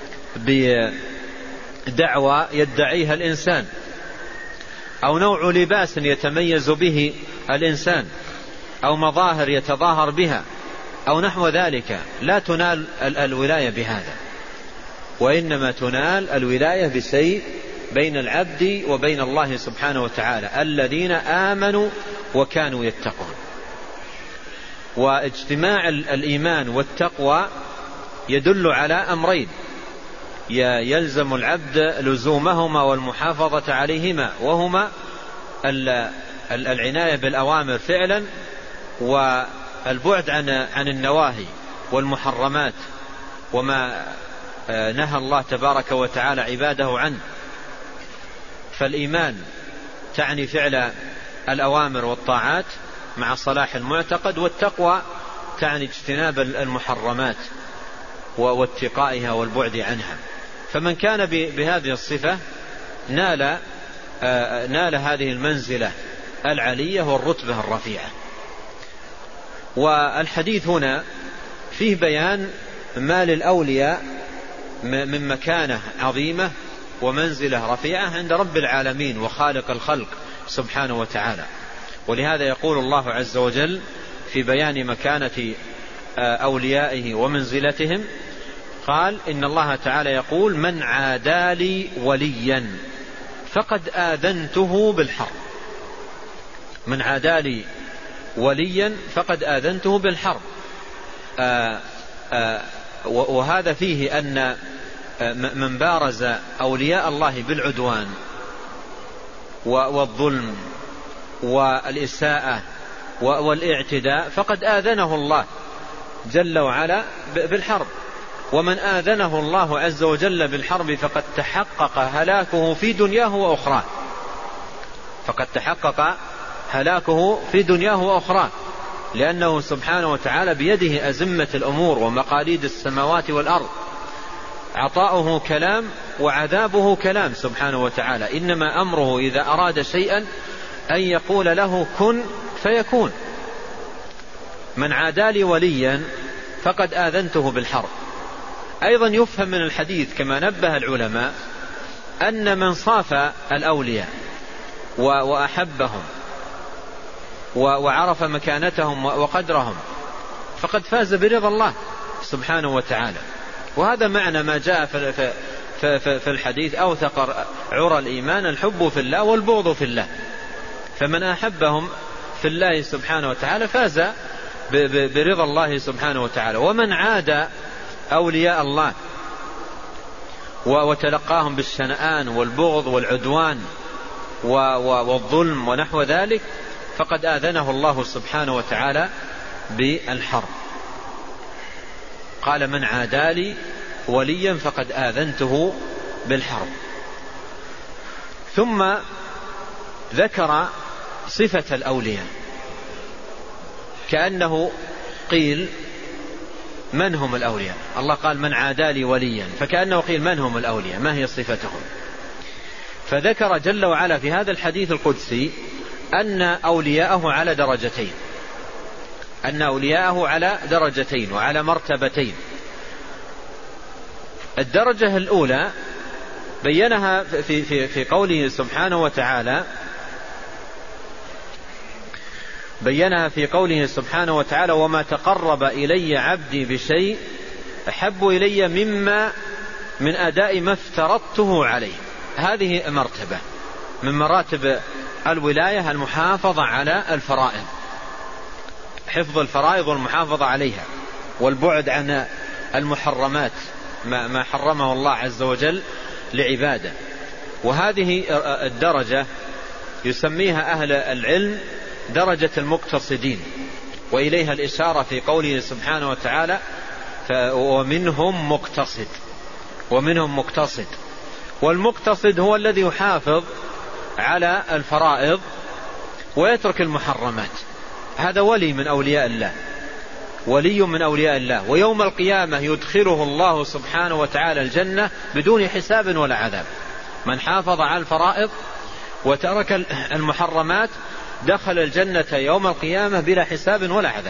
بدعوى يدعيها الإنسان، أو نوع لباس يتميز به الإنسان، أو مظاهر يتظاهر بها، أو نحو ذلك. لا تنال الولاية بهذا، وإنما تنال الولاية بشيء بين العبد وبين الله سبحانه وتعالى: الذين آمنوا وكانوا يتقون. واجتماع الإيمان والتقوى يدل على أمرين يلزم العبد لزومهما والمحافظة عليهما، وهما العناية بالأوامر فعلا، والبعد عن النواهي والمحرمات وما نهى الله تبارك وتعالى عباده عنه. فالإيمان تعني فعل الأوامر والطاعات مع صلاح المعتقد، والتقوى تعني اجتناب المحرمات واتقائها والبعد عنها. فمن كان بهذه الصفة نال هذه المنزلة العلية والرتبة الرفيعة. والحديث هنا فيه بيان ما للأولياء من مكانة عظيمة ومنزلة رفيعة عند رب العالمين وخالق الخلق سبحانه وتعالى. ولهذا يقول الله عز وجل في بيان مكانة أوليائه ومنزلتهم، قال إن الله تعالى يقول: من عادى لي وليا فقد آذنته بالحرب. من عادى لي وليا فقد آذنته بالحرب. وهذا فيه أن من بارز أولياء الله بالعدوان والظلم والإساءة والاعتداء فقد آذنه الله جل وعلا بالحرب. ومن آذنه الله عز وجل بالحرب فقد تحقق هلاكه في دنياه وأخراه. فقد تحقق هلاكه في دنياه وأخراه، لأنه سبحانه وتعالى بيده أزمة الأمور ومقاليد السماوات والأرض. عطاؤه كلام وعذابه كلام سبحانه وتعالى. إنما أمره إذا أراد شيئا أن يقول له كن فيكون. من عادى لي وليا فقد آذنته بالحرب. أيضا يفهم من الحديث كما نبه العلماء أن من صاف الأولياء وأحبهم وعرف مكانتهم وقدرهم فقد فاز برضا الله سبحانه وتعالى. وهذا معنى ما جاء في الحديث: أوثق عرى الإيمان الحب في الله والبغض في الله. فمن أحبهم في الله سبحانه وتعالى فاز برضا الله سبحانه وتعالى. ومن عاد أولياء الله وتلقاهم بالشنآن والبغض والعدوان والظلم ونحو ذلك فقد آذنه الله سبحانه وتعالى بالحرب. قال: من عادى لي وليا فقد آذنته بالحرب. ثم ذكر صفة الأولياء كأنه قيل: من هم الأولياء؟ الله قال: من عادى لي وليا، فكأنه قيل: من هم الأولياء؟ ما هي صفتهم؟ فذكر جل وعلا في هذا الحديث القدسي أن أولياءه على درجتين، أن أولياءه على درجتين وعلى مرتبتين. الدرجة الأولى بينها في قوله سبحانه وتعالى، بينها في قوله سبحانه وتعالى: وما تقرب إلي عبدي بشيء أحب إلي مما من أداء ما افترضته عليه. هذه مرتبة من مراتب الولاية، المحافظة على الفرائض، حفظ الفرائض والمحافظة عليها، والبعد عن المحرمات ما حرمه الله عز وجل لعباده. وهذه الدرجة يسميها أهل العلم درجة المقتصدين، وإليها الإشارة في قوله سبحانه وتعالى: ومنهم مقتصد. ومنهم مقتصد، والمقتصد هو الذي يحافظ على الفرائض ويترك المحرمات. هذا ولي من أولياء الله، ولي من أولياء الله. ويوم القيامة يدخله الله سبحانه وتعالى الجنة بدون حساب ولا عذاب. من حافظ على الفرائض وترك المحرمات دخل الجنة يوم القيامة بلا حساب ولا عذاب.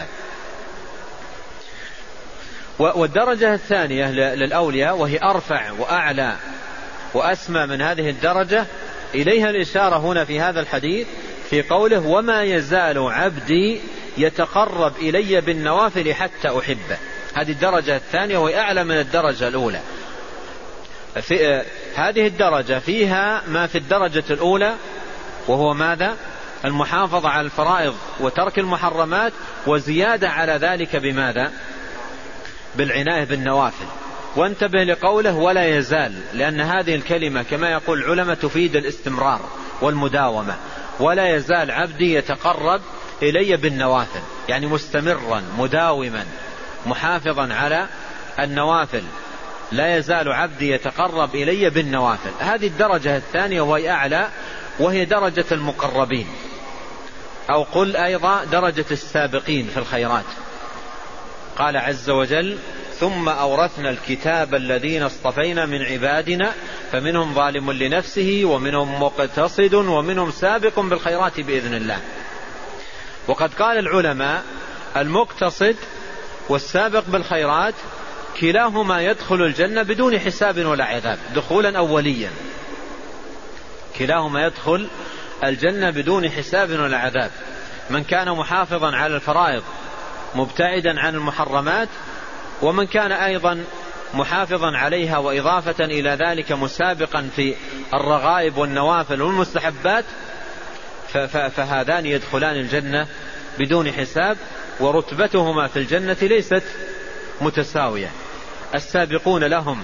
والدرجة الثانية للأولياء وهي أرفع وأعلى وأسمى من هذه الدرجة، إليها الإشارة هنا في هذا الحديث في قوله: وما يزال عبدي يتقرب إلي بالنوافل حتى أحبه. هذه الدرجة الثانية وهي أعلى من الدرجة الأولى. في هذه الدرجة فيها ما في الدرجة الأولى، وهو ماذا؟ المحافظة على الفرائض وترك المحرمات، وزيادة على ذلك بماذا؟ بالعناية بالنوافل. وانتبه لقوله ولا يزال، لأن هذه الكلمة كما يقول العلماء تفيد الاستمرار والمداومة. ولا يزال عبدي يتقرب إلي بالنوافل، يعني مستمرا مداوما محافظا على النوافل. لا يزال عبدي يتقرب إلي بالنوافل. هذه الدرجة الثانية وهي أعلى، وهي درجة المقربين، أو قل أيضا درجة السابقين في الخيرات. قال عز وجل: ثم أورثنا الكتاب الذين اصطفينا من عبادنا فمنهم ظالم لنفسه ومنهم مقتصد ومنهم سابق بالخيرات بإذن الله. وقد قال العلماء المقتصد والسابق بالخيرات كلاهما يدخل الجنة بدون حساب ولا عذاب دخولا أوليا، كلاهما يدخل الجنة بدون حساب ولا عذاب. من كان محافظا على الفرائض مبتعدا عن المحرمات، ومن كان أيضا محافظا عليها وإضافة إلى ذلك مسابقا في الرغائب والنوافل والمستحبات، فهذان يدخلان الجنة بدون حساب، ورتبتهما في الجنة ليست متساوية. السابقون لهم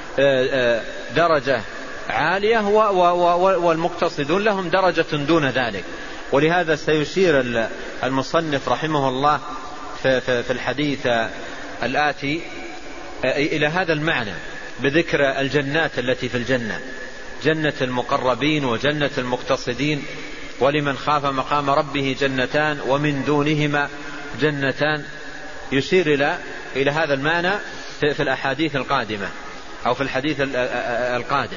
درجة عالية والمقتصدون لهم درجة دون ذلك. ولهذا سيشير المصنف رحمه الله في الحديث الآتي إلى هذا المعنى بذكر الجنات التي في الجنة، جنة المقربين وجنة المقتصدين، ولمن خاف مقام ربه جنتان ومن دونهما جنتان، يشير إلى هذا المعنى في الأحاديث القادمة أو في الحديث القادم.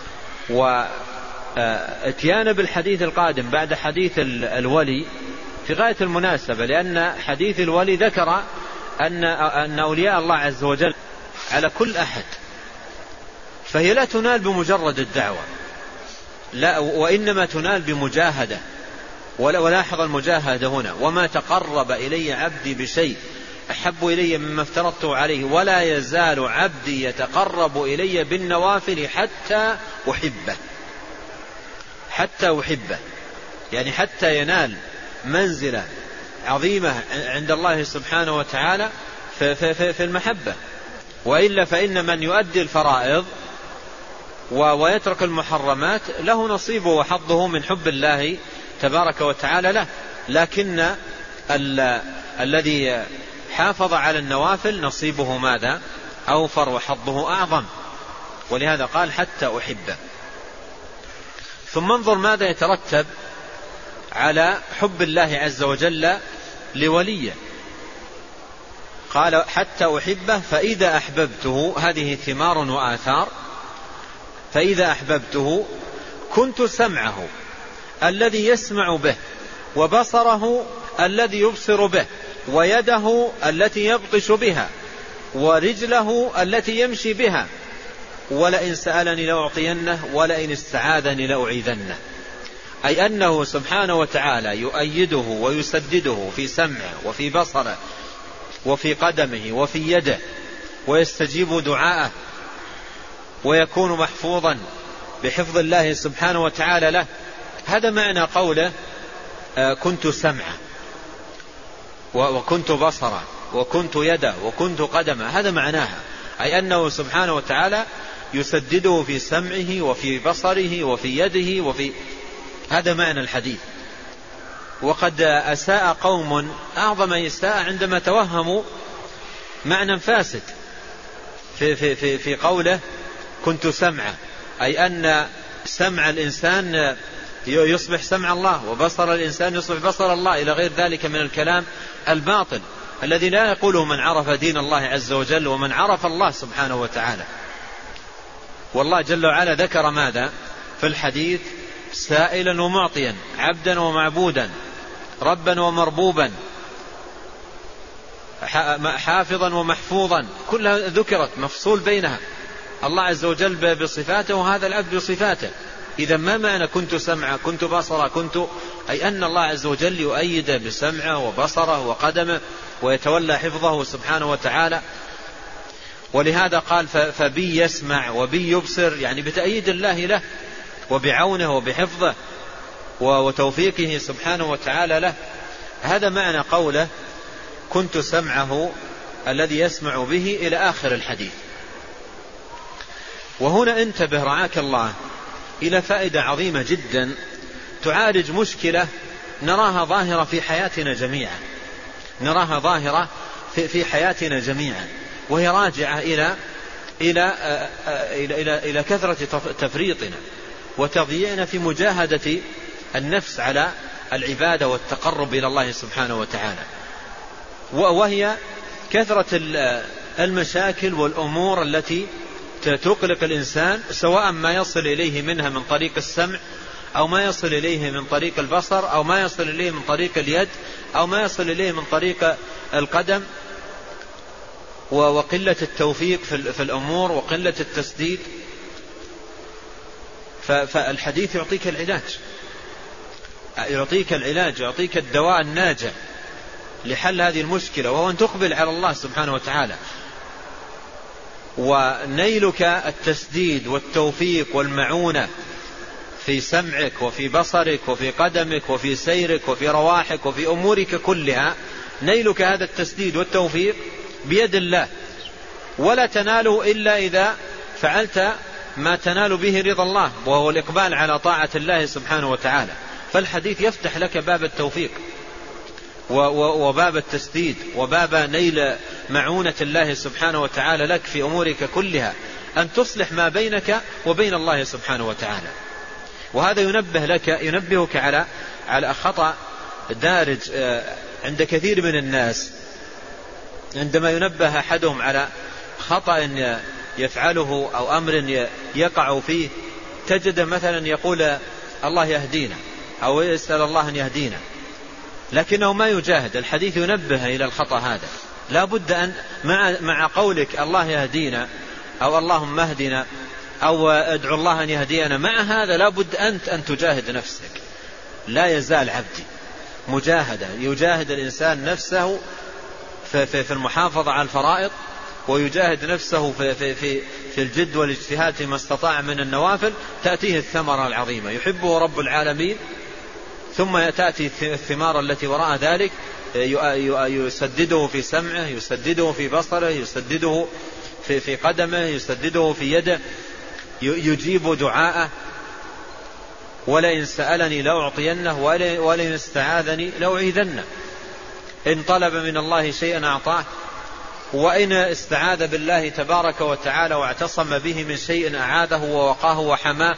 واتيان بالحديث القادم بعد حديث الولي في غاية المناسبة، لأن حديث الولي ذكر أن أولياء الله عز وجل على كل أحد، فهي لا تنال بمجرد الدعوة، لا، وإنما تنال بمجاهدة. ولاحظ المجاهدة هنا: وما تقرب إلي عبدي بشيء أحب إلي مما افترضته عليه ولا يزال عبدي يتقرب إلي بالنوافل حتى أحبه. حتى أحبه يعني حتى ينال منزلة عظيمة عند الله سبحانه وتعالى في المحبة. وإلا فإن من يؤدي الفرائض ويترك المحرمات له نصيبه وحظه من حب الله تبارك وتعالى له، لكن الذي حافظ على النوافل نصيبه ماذا؟ أوفر وحظه أعظم. ولهذا قال حتى أحبه. ثم انظر ماذا يترتب على حب الله عز وجل لوليه. قال حتى أحبه فإذا أحببته، هذه ثمار وآثار. فإذا أحببته كنت سمعه الذي يسمع به، وبصره الذي يبصر به، ويده التي يبطش بها، ورجله التي يمشي بها، ولئن سألني لأعطينه ولئن استعاذني لأعيذنه. أي أنه سبحانه وتعالى يؤيده ويسدده في سمعه وفي بصره وفي قدمه وفي يده، ويستجيب دعاءه، ويكون محفوظا بحفظ الله سبحانه وتعالى له. هذا معنى قوله كنت سمعه وكنت بصره وكنت يده وكنت قدمه، هذا معناها، أي أنه سبحانه وتعالى يسدده في سمعه وفي بصره وفي يده هذا معنى الحديث. وقد أساء قوم أعظم إساءة عندما توهموا معنى فاسد في قوله كنت سمعه، أي أن سمع الإنسان يصبح سمع الله، وبصر الإنسان يصبح بصر الله، إلى غير ذلك من الكلام الباطل الذي لا يقوله من عرف دين الله عز وجل ومن عرف الله سبحانه وتعالى. والله جل وعلا ذكر ماذا في الحديث؟ سائلا ومعطيا، عبدا ومعبودا، ربا ومربوبا، حافظا ومحفوظا، كلها ذكرت مفصول بينها، الله عز وجل بصفاته وهذا العبد بصفاته. إذا ما معنى كنت سمعه كنت بصره أي أن الله عز وجل يؤيد بسمعه وبصره وقدمه ويتولى حفظه سبحانه وتعالى. ولهذا قال فبي يسمع وبي يبصر، يعني بتأييد الله له وبعونه وبحفظه وتوفيقه سبحانه وتعالى له. هذا معنى قوله كنت سمعه الذي يسمع به إلى آخر الحديث. وهنا انتبه رعاك الله إلى فائدة عظيمة جدا تعالج مشكلة نراها ظاهرة في حياتنا جميعا، نراها ظاهرة في حياتنا جميعا، وهي راجعة إلى كثرة تفريطنا وتضييعنا في مجاهدة النفس على العبادة والتقرب إلى الله سبحانه وتعالى، وهي كثرة المشاكل والأمور التي تقلق الإنسان، سواء ما يصل إليه منها من طريق السمع، أو ما يصل إليه من طريق البصر، أو ما يصل إليه من طريق اليد، أو ما يصل إليه من طريق القدم، وقلة التوفيق في الأمور وقلة التسديد. فالحديث يعطيك العلاج، يعطيك الدواء الناجع لحل هذه المشكلة، وهو أن تقبل على الله سبحانه وتعالى. ونيلك التسديد والتوفيق والمعونة في سمعك وفي بصرك وفي قدمك وفي سيرك وفي رواحك وفي أمورك كلها، نيلك هذا التسديد والتوفيق بيد الله، ولا تناله إلا إذا فعلت ما تنال به رضا الله، وهو الإقبال على طاعة الله سبحانه وتعالى. فالحديث يفتح لك باب التوفيق وباب التسديد وباب نيل معونة الله سبحانه وتعالى لك في أمورك كلها، أن تصلح ما بينك وبين الله سبحانه وتعالى. وهذا ينبهك على خطأ دارج عند كثير من الناس. عندما ينبه أحدهم على خطأ يفعله أو أمر يقع فيه، تجد مثلا يقول الله يهدينا، أو يسأل الله أن يهدينا، لكنه ما يجاهد. الحديث ينبه إلى الخطأ هذا. لا بد أن مع قولك الله يهدينا أو اللهم اهدنا أو ادعو الله أن يهدينا، مع هذا لا بد أنت أن تجاهد نفسك. لا يزال عبدي مجاهدة، يجاهد الإنسان نفسه في المحافظة على الفرائض، ويجاهد نفسه في الجد والاجتهاد فيما استطاع من النوافل، تأتيه الثمرة العظيمة يحبه رب العالمين. ثم تأتي الثمار التي وراء ذلك، يسدده في سمعه، يسدده في بصره، يسدده في قدمه، يسدده في يده، يجيب دعاءه. ولئن سألني لأعطينه ولئن استعاذني لأعيذنه. إن طلب من الله شيئا أعطاه، وإن استعاذ بالله تبارك وتعالى واعتصم به من شيء أعاذه ووقاه وحماه.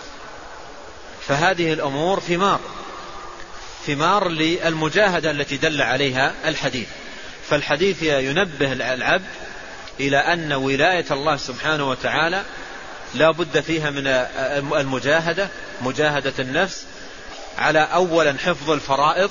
فهذه الأمور ثمار للمجاهدة التي دل عليها الحديث. فالحديث ينبه العبد إلى أن ولاية الله سبحانه وتعالى لا بد فيها من المجاهدة، مجاهدة النفس على أولا حفظ الفرائض،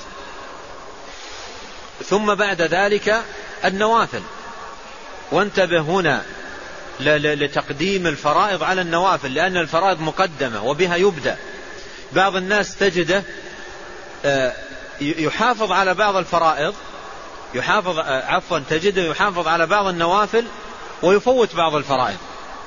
ثم بعد ذلك النوافل. وانتبه هنا لتقديم الفرائض على النوافل، لأن الفرائض مقدمة وبها يبدأ. بعض الناس تجده يحافظ على بعض الفرائض، تجده يحافظ على بعض النوافل ويفوت بعض الفرائض.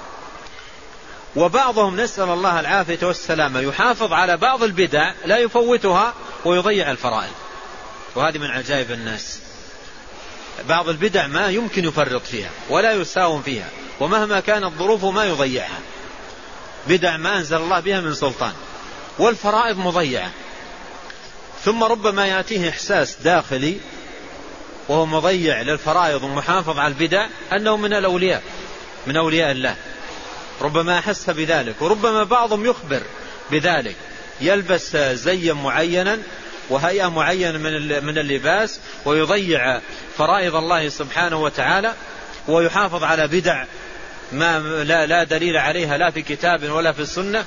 وبعضهم نسأل الله العافية والسلامة يحافظ على بعض البدع لا يفوتها ويضيع الفرائض. وهذه من عجائب الناس. بعض البدع ما يمكن يفرط فيها ولا يساوم فيها، ومهما كانت ظروفه ما يضيعها. بدع ما أنزل الله بها من سلطان، والفرائض مضيعة. ثم ربما يأتيه إحساس داخلي وهو مضيع للفرائض ومحافظ على البدع أنه من الأولياء، من أولياء الله. ربما أحس بذلك. وربما بعضهم يخبر بذلك، يلبس زيا معينا وهيئة معينة من اللباس، ويضيع فرائض الله سبحانه وتعالى، ويحافظ على بدع ما لا دليل عليها لا في كتاب ولا في السنة،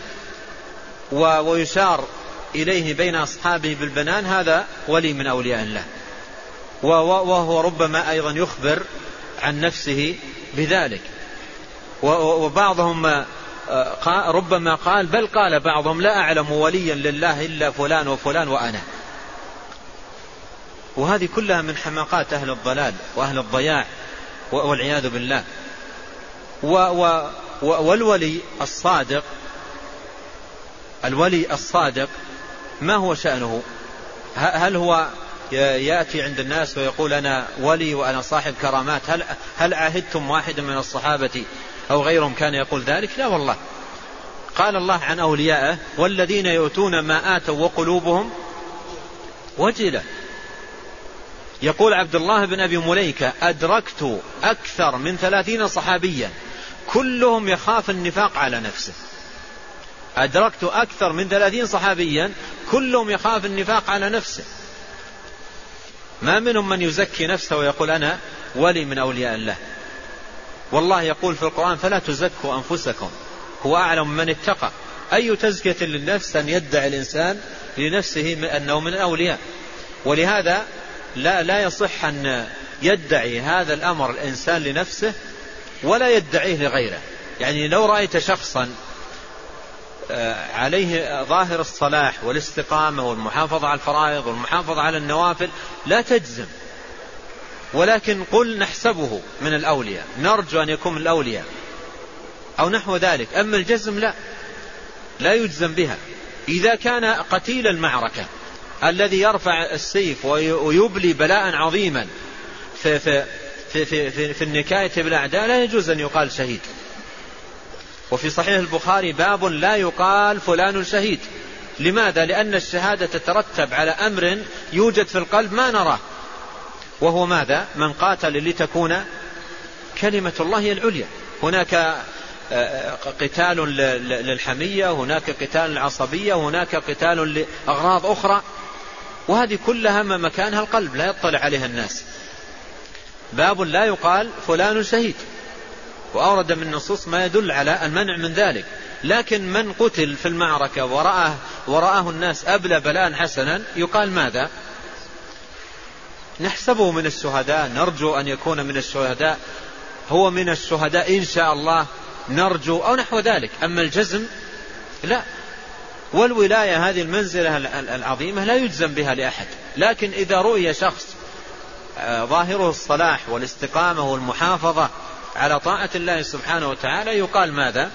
ويشار إليه بين أصحابه بالبنان. هذا ولي من أولياء الله. وهو ربما أيضا يخبر عن نفسه بذلك. وبعضهم ربما قال، بل قال بعضهم: لا أعلم وليا لله إلا فلان وفلان وأنا. وهذه كلها من حماقات أهل الضلال وأهل الضياع والعياذ بالله. والولي الصادق، الولي الصادق ما هو شأنه؟ هل هو يأتي عند الناس ويقول أنا ولي وأنا صاحب كرامات؟ هل عاهدتم واحدا من الصحابة أو غيرهم كان يقول ذلك؟ لا والله. قال الله عن أوليائه: والذين يؤتون ما آتوا وقلوبهم وجلة. يقول عبد الله بن أبي مليكة: أدركت أكثر من 30 صحابيا كلهم يخاف النفاق على نفسه. أدركت أكثر من 30 صحابيا كلهم يخاف النفاق على نفسه. ما منهم من يزكي نفسه ويقول أنا ولي من أولياء الله. والله يقول في القرآن فلا تزكوا أنفسكم هو أعلم من اتقى. أي تزكية للنفس أن يدعي الإنسان لنفسه أنه من الأولياء. ولهذا لا يصح أن يدعي هذا الأمر الإنسان لنفسه ولا يدعيه لغيره. يعني لو رأيت شخصا عليه ظاهر الصلاح والاستقامة والمحافظة على الفرائض والمحافظة على النوافل لا تجزم، ولكن قل نحسبه من الأولياء، نرجو أن يكون من الأولياء أو نحو ذلك. أما الجزم لا يجزم بها. إذا كان قتيل المعركة الذي يرفع السيف ويبلي بلاء عظيما في النكاية بالأعداء لا يجوز أن يقال شهيد. وفي صحيح البخاري باب لا يقال فلان شهيد. لماذا؟ لأن الشهادة تترتب على أمر يوجد في القلب ما نراه، وهو ماذا؟ من قاتل لتكون كلمة الله العليا. هناك قتال للحمية، هناك قتال للعصبية، هناك قتال لأغراض أخرى، وهذه كلها ما مكانها القلب لا يطلع عليها الناس. باب لا يقال فلان شهيد، وأورد من النصوص ما يدل على المنع من ذلك. لكن من قتل في المعركة ورآه الناس أبلى بلاء حسنا يقال ماذا؟ نحسبه من الشهداء، نرجو أن يكون من الشهداء، هو من الشهداء إن شاء الله نرجو، أو نحو ذلك. أما الجزم لا. والولاية هذه المنزلة العظيمة لا يجزم بها لأحد. لكن إذا رؤي شخص ظاهره الصلاح والاستقامة والمحافظة على طاعة الله سبحانه وتعالى يقال ماذا؟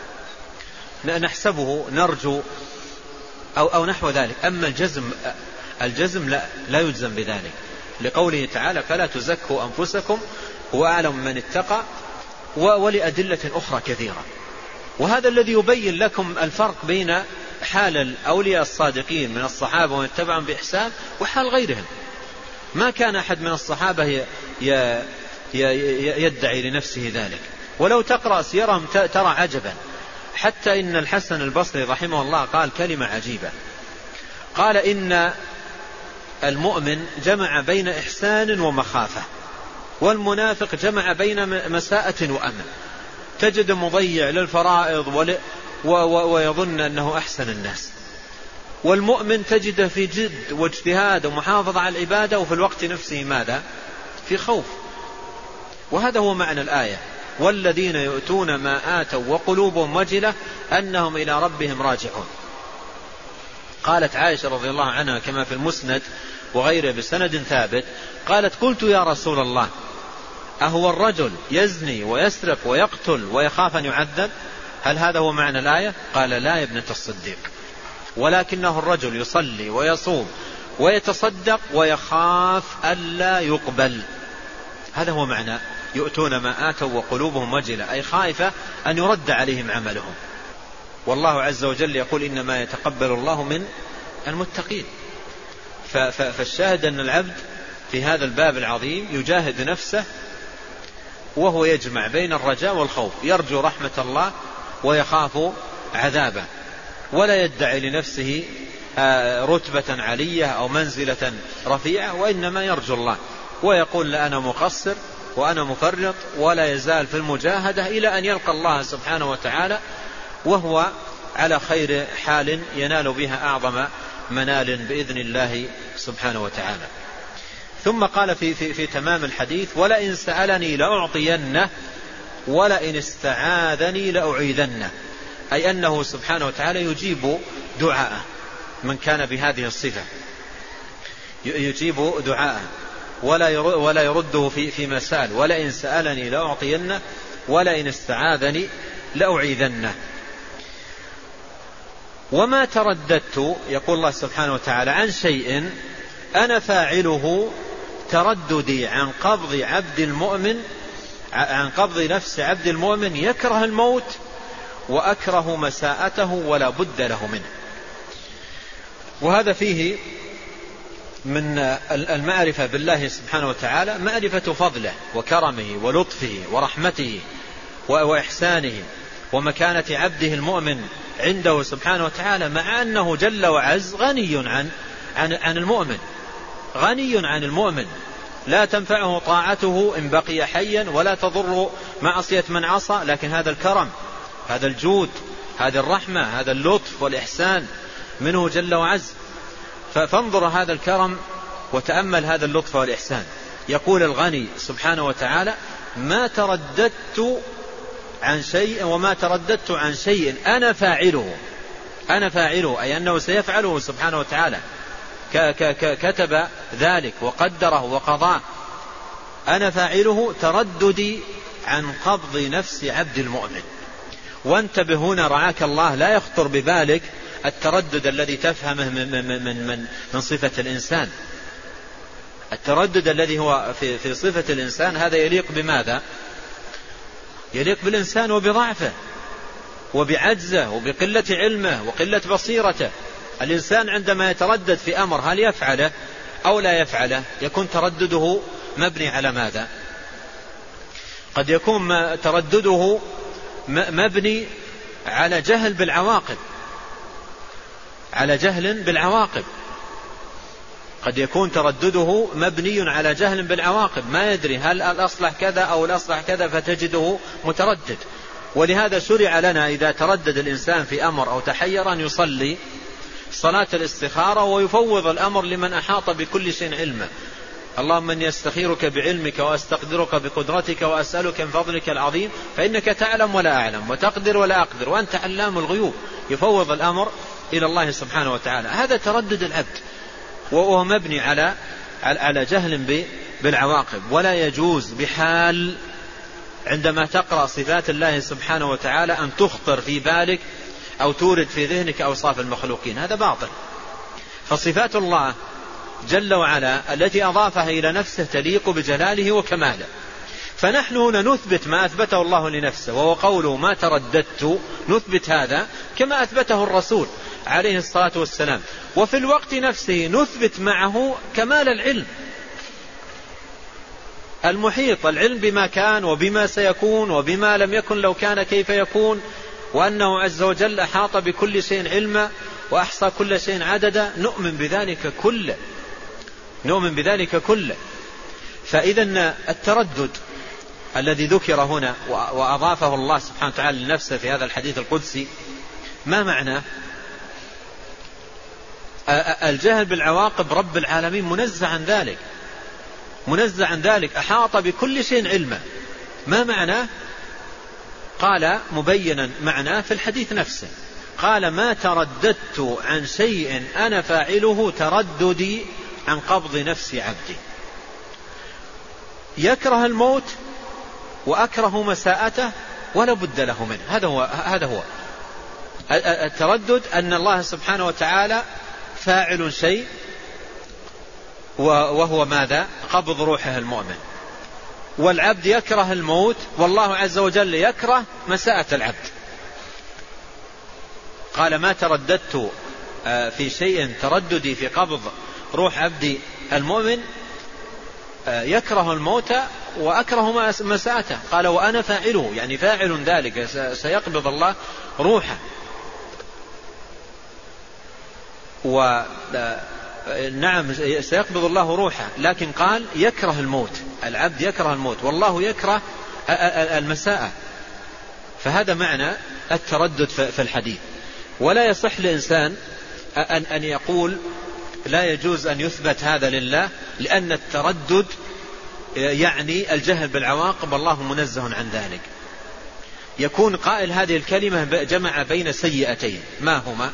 نحسبه، نرجو، أو نحو ذلك. أما الجزم لا يجزم بذلك، لقوله تعالى فلا تزكوا أنفسكم هو أعلم من اتقى، ولأدلة أخرى كثيرة. وهذا الذي يبين لكم الفرق بين حال الأولياء الصادقين من الصحابة ومن اتبعهم بإحسان وحال غيرهم. ما كان أحد من الصحابة يدعي لنفسه ذلك. ولو تقرأ سيرهم ترى عجبا. حتى إن الحسن البصري رحمه الله قال كلمة عجيبة، قال إن المؤمن جمع بين إحسان ومخافة، والمنافق جمع بين مساءة وأمن. تجد مضيع للفرائض ويظن أنه أحسن الناس، والمؤمن تجد في جد واجتهاد ومحافظة على العبادة، وفي الوقت نفسه ماذا؟ في خوف. وهذا هو معنى الآية والذين يؤتون ما آتوا وقلوبهم وجلة أنهم إلى ربهم راجعون. قالت عائشة رضي الله عنها كما في المسند وغيره بسند ثابت، قالت قلت يا رسول الله أهو الرجل يزني ويسرق ويقتل ويخاف أن يعذب؟ هل هذا هو معنى الآية؟ قال لا يا ابنة الصديق، ولكنه الرجل يصلي ويصوم ويتصدق ويخاف ألا يقبل. هذا هو معنى يؤتون ما آتوا وقلوبهم وجلة، أي خائفة أن يرد عليهم عملهم. والله عز وجل يقول إنما يتقبل الله من المتقين. فالشاهد أن العبد في هذا الباب العظيم يجاهد نفسه وهو يجمع بين الرجاء والخوف، يرجو رحمة الله ويخاف عذابه، ولا يدعي لنفسه رتبة علية أو منزلة رفيعة، وإنما يرجو الله ويقول لا أنا مقصر وأنا مفرط، ولا يزال في المجاهدة إلى أن يلقى الله سبحانه وتعالى وهو على خير حال ينال بها أعظم منال بإذن الله سبحانه وتعالى. ثم قال في تمام الحديث ولئن سألني لأعطينه ولئن استعاذني لأعيذنه، أي أنه سبحانه وتعالى يجيب دعاءه من كان بهذه الصفة، يجيب دعاءه ولا يرده في مسأل. ولئن سألني لأعطينه ولئن استعاذني لأعيذنه. وما ترددت، يقول الله سبحانه وتعالى، عن شيء أنا فاعله ترددي عن قبض نفس عبد المؤمن يكره الموت وأكره مساءته ولا بد له منه. وهذا فيه من المعرفة بالله سبحانه وتعالى معرفة فضله وكرمه ولطفه ورحمته وإحسانه ومكانة عبده المؤمن عنده سبحانه وتعالى، مع أنه جل وعز غني عن المؤمن، غني عن المؤمن، لا تنفعه طاعته إن بقي حيا ولا تضر معصية من عصى، لكن هذا الكرم، هذا الجود، هذه الرحمة، هذا اللطف والإحسان منه جل وعز. فانظر هذا الكرم وتأمل هذا اللطف والإحسان. يقول الغني سبحانه وتعالى: ما ترددت عن شيء وما ترددت عن شيء أنا فاعله، أي أنه سيفعله سبحانه وتعالى، كتب ذلك وقدره وقضاه. أنا فاعله ترددي عن قبض نفس عبد المؤمن. وانتبه هنا رعاك الله، لا يخطر ببالك التردد الذي تفهمه من صفة الإنسان. التردد الذي هو في صفة الإنسان هذا يليق بماذا؟ يليق بالإنسان وبضعفه وبعجزه وبقلة علمه وقلة بصيرته. الإنسان عندما يتردد في أمر هل يفعله أو لا يفعله يكون تردده مبني على ماذا؟ قد يكون تردده مبني على جهل بالعواقب، على جهل بالعواقب. قد يكون تردده مبني على جهل بالعواقب، ما يدري هل الأصلح كذا أو الأصلح كذا، فتجده متردد. ولهذا شرع لنا إذا تردد الإنسان في أمر أو تحير أن يصلي صلاة الاستخارة ويفوض الأمر لمن أحاط بكل شيء علمه. اللهم إني أستخيرك بعلمك وأستقدرك بقدرتك وأسألك من فضلك العظيم فإنك تعلم ولا أعلم وتقدر ولا أقدر وأنت علام الغيوب. يفوض الأمر إلى الله سبحانه وتعالى. هذا تردد العبد وهو مبني على جهل بالعواقب. ولا يجوز بحال عندما تقرأ صفات الله سبحانه وتعالى أن تخطر في بالك أو تورد في ذهنك أوصاف المخلوقين، هذا باطل. فصفات الله جل وعلا التي أضافها إلى نفسه تليق بجلاله وكماله. فنحن هنا نثبت ما أثبته الله لنفسه وهو قوله ما ترددت، نثبت هذا كما أثبته الرسول عليه الصلاة والسلام. وفي الوقت نفسه نثبت معه كمال العلم المحيط، العلم بما كان وبما سيكون وبما لم يكن لو كان كيف يكون، وأنه عز وجل أحاط بكل شيء علما وأحصى كل شيء عددا. نؤمن بذلك كله. فإذا التردد الذي ذكر هنا وأضافه الله سبحانه وتعالى لنفسه في هذا الحديث القدسي ما معناه؟ الجهل بالعواقب رب العالمين منزع عن ذلك، أحاط بكل شيء علما. ما معناه؟ قال مبينا معناه في الحديث نفسه، قال ما ترددت عن شيء أنا فاعله ترددي عن قبض نفس عبدي. يكره الموت وأكره مساءته ولا بد له منه. هذا هو التردد، أن الله سبحانه وتعالى فاعل شيء وهو ماذا؟ قبض روحه المؤمن. والعبد يكره الموت والله عز وجل يكره مساءة العبد. قال ما ترددت في شيء ترددي في قبض روح عبدي المؤمن يكره الموت وأكره مساءته. قال وأنا فاعله، يعني فاعل ذلك، سيقبض الله روحه. نعم سيقبض الله روحه، لكن قال يكره الموت، العبد يكره الموت والله يكره المساءة. فهذا معنى التردد في الحديث. ولا يصح لإنسان أن يقول لا يجوز أن يثبت هذا لله، لأن التردد يعني الجهل بالعواقب، الله منزه عن ذلك. يكون قائل هذه الكلمة جمع بين سيئتين. ما هما؟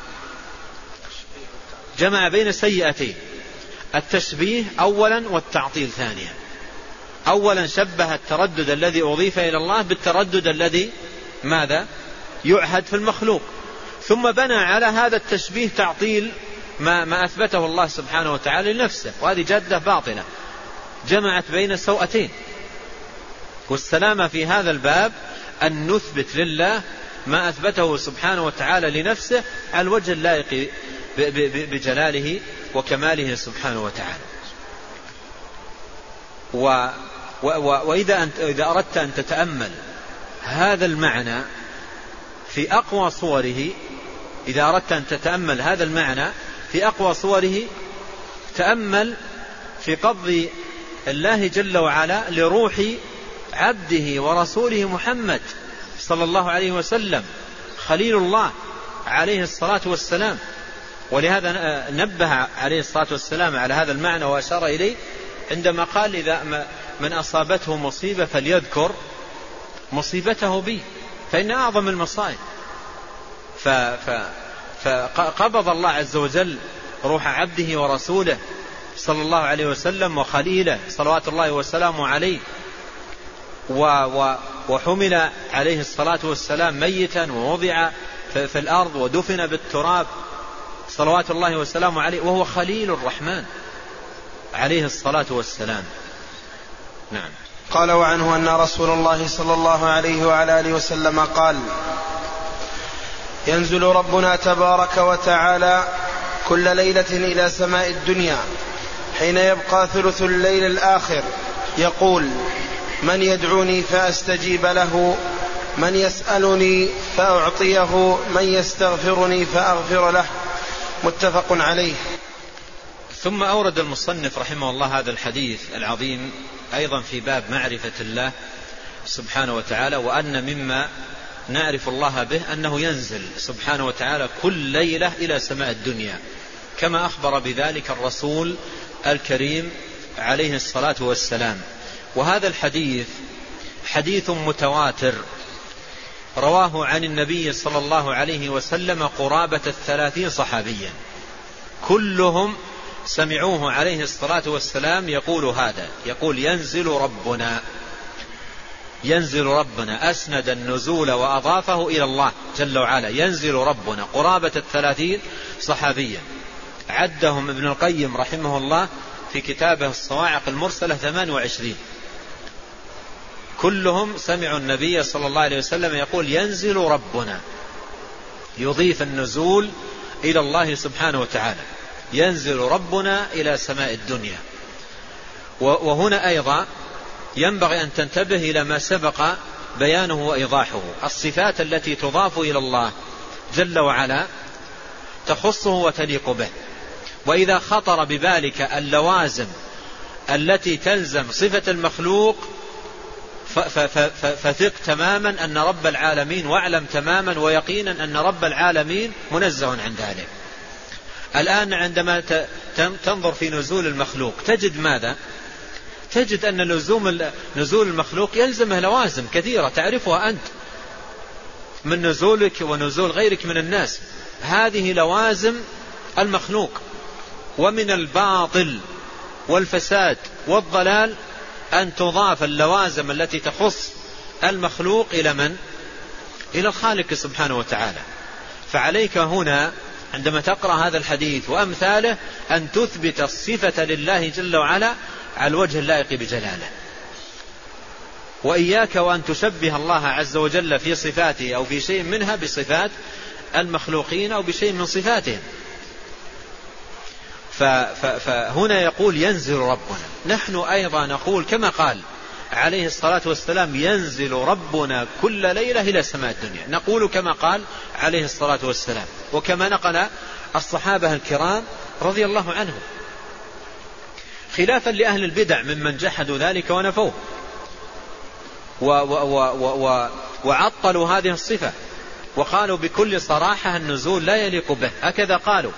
جمع بين سيئتين، التشبيه أولا والتعطيل ثانيا. أولا شبه التردد الذي أضيف إلى الله بالتردد الذي ماذا؟ يعهد في المخلوق، ثم بنى على هذا التشبيه تعطيل ما أثبته الله سبحانه وتعالى لنفسه، وهذه جادة باطنة جمعت بين السوءتين. والسلامة في هذا الباب أن نثبت لله ما أثبته سبحانه وتعالى لنفسه على الوجه اللائق بجلاله وكماله سبحانه وتعالى. وإذا أردت أن تتأمل هذا المعنى في أقوى صوره، إذا أردت أن تتأمل هذا المعنى في أقوى صوره، تأمل في قبض الله جل وعلا لروح عبده ورسوله محمد صلى الله عليه وسلم خليل الله عليه الصلاة والسلام. ولهذا نبه عليه الصلاة والسلام على هذا المعنى وأشار إليه عندما قال إذا من أصابته مصيبة فليذكر مصيبته بي فإن أعظم المصائب. فقبض الله عز وجل روح عبده ورسوله صلى الله عليه وسلم وخليله صلوات الله وسلامه عليه، وحمل عليه الصلاة والسلام ميتا ووضع في الأرض ودفن بالتراب صلوات الله وسلامه عليه، وهو خليل الرحمن عليه الصلاة والسلام. نعم. قال وعنه أن رسول الله صلى الله عليه وعلى آله وسلم قال: ينزل ربنا تبارك وتعالى كل ليلة إلى سماء الدنيا حين يبقى ثلث الليل الآخر يقول: من يدعوني فأستجيب له، من يسألني فأعطيه، من يستغفرني فأغفر له. متفق عليه. ثم أورد المصنف رحمه الله هذا الحديث العظيم أيضا في باب معرفة الله سبحانه وتعالى، وأن مما نعرف الله به أنه ينزل سبحانه وتعالى كل ليلة إلى سماء الدنيا، كما أخبر بذلك الرسول الكريم عليه الصلاة والسلام. وهذا الحديث حديث متواتر رواه عن النبي صلى الله عليه وسلم قرابة 30 صحابيا، كلهم سمعوه عليه الصلاة والسلام يقول هذا، يقول: ينزل ربنا، ينزل ربنا، أسند النزول وأضافه إلى الله جل وعلا. ينزل ربنا قرابة 30 صحابيا، عدهم ابن القيم رحمه الله في كتابه الصواعق المرسلة 28، كلهم سمعوا النبي صلى الله عليه وسلم يقول: ينزل ربنا، يضيف النزول إلى الله سبحانه وتعالى، ينزل ربنا إلى سماء الدنيا. وهنا أيضا ينبغي أن تنتبه إلى ما سبق بيانه وإيضاحه. الصفات التي تضاف إلى الله جل وعلا تخصه وتليق به، وإذا خطر ببالك اللوازم التي تلزم صفة المخلوق فثق تماما أن رب العالمين، واعلم تماما ويقينا أن رب العالمين منزه عن ذلك. الآن عندما تنظر في نزول المخلوق تجد ماذا؟ تجد أن نزول المخلوق يلزمه لوازم كثيرة تعرفها أنت من نزولك ونزول غيرك من الناس. هذه لوازم المخلوق. ومن الباطل والفساد والضلال أن تضاف اللوازم التي تخص المخلوق إلى من؟ إلى الخالق سبحانه وتعالى. فعليك هنا عندما تقرأ هذا الحديث وأمثاله أن تثبت الصفة لله جل وعلا على الوجه اللائق بجلاله، وإياك وأن تشبه الله عز وجل في صفاته أو في شيء منها بصفات المخلوقين أو بشيء من صفاتهم. فهنا يقول: ينزل ربنا. نحن أيضا نقول كما قال عليه الصلاة والسلام: ينزل ربنا كل ليلة إلى سماء الدنيا. نقول كما قال عليه الصلاة والسلام، وكما نقل الصحابة الكرام رضي الله عنهم، خلافا لأهل البدع ممن جحدوا ذلك ونفوه وعطلوا هذه الصفة وقالوا بكل صراحة النزول لا يليق به، هكذا قالوا،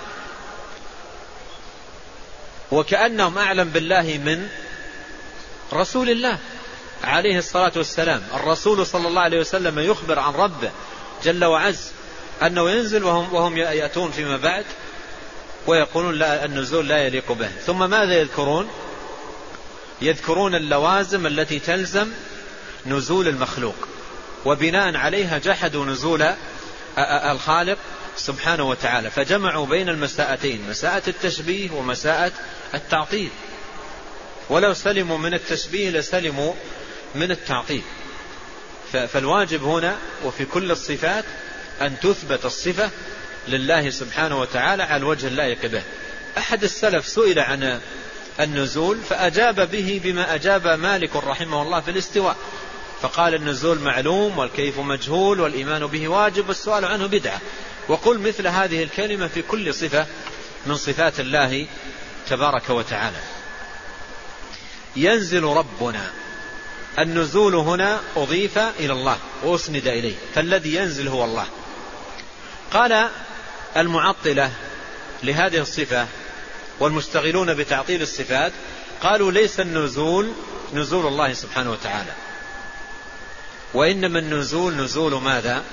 وكأنهم أعلم بالله من رسول الله عليه الصلاة والسلام. الرسول صلى الله عليه وسلم يخبر عن ربه جل وعز أنه ينزل، وهم يأتون فيما بعد ويقولون لا، النزول لا يليق به. ثم ماذا يذكرون؟ يذكرون اللوازم التي تلزم نزول المخلوق، وبناء عليها جحدوا نزول الخالق سبحانه وتعالى، فجمعوا بين المساءتين، مساءة التشبيه ومساءة التعطيل. ولو سلموا من التشبيه لسلموا من التعطيل. فالواجب هنا وفي كل الصفات أن تثبت الصفة لله سبحانه وتعالى على الوجه اللائق به. أحد السلف سئل عن النزول فأجاب به بما أجاب مالك رحمه الله في الاستواء، فقال: النزول معلوم والكيف مجهول والإيمان به واجب والسؤال عنه بدعة. وقل مثل هذه الكلمة في كل صفة من صفات الله تبارك وتعالى. ينزل ربنا النزول هنا أضيف إلى الله وأسند إليه، فالذي ينزل هو الله. قال المعطلة لهذه الصفة والمشتغلون بتعطيل الصفات قالوا ليس النزول نزول الله سبحانه وتعالى، وإنما النزول نزول ماذا؟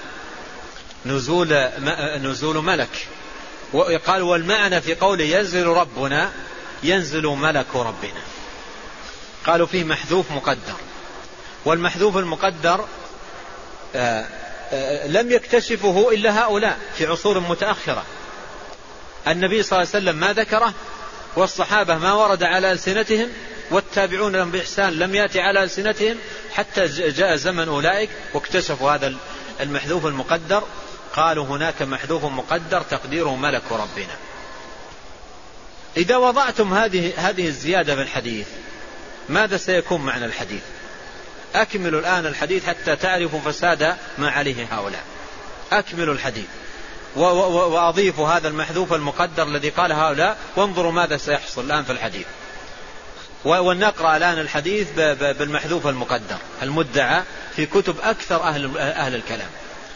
نزول ملك. وقال والمعنى في قوله ينزل ربنا ينزل ملك ربنا. قالوا فيه محذوف مقدر، والمحذوف المقدر لم يكتشفه إلا هؤلاء في عصور متأخرة. النبي صلى الله عليه وسلم ما ذكره، والصحابة ما ورد على ألسنتهم، والتابعون لهم بإحسان لم يأتي على ألسنتهم، حتى جاء زمن أولئك واكتشفوا هذا المحذوف المقدر. قالوا هناك محذوف مقدر تقديره ملك ربنا. إذا وضعتم هذه الزيادة في الحديث ماذا سيكون معنى الحديث؟ أكملوا الآن الحديث حتى تعرفوا فساد ما عليه هؤلاء. أكملوا الحديث وأضيفوا هذا المحذوف المقدر الذي قال هؤلاء، وانظروا ماذا سيحصل الآن في الحديث. ونقرأ الآن الحديث بالمحذوف المقدر المدعى في كتب أكثر أهل الكلام.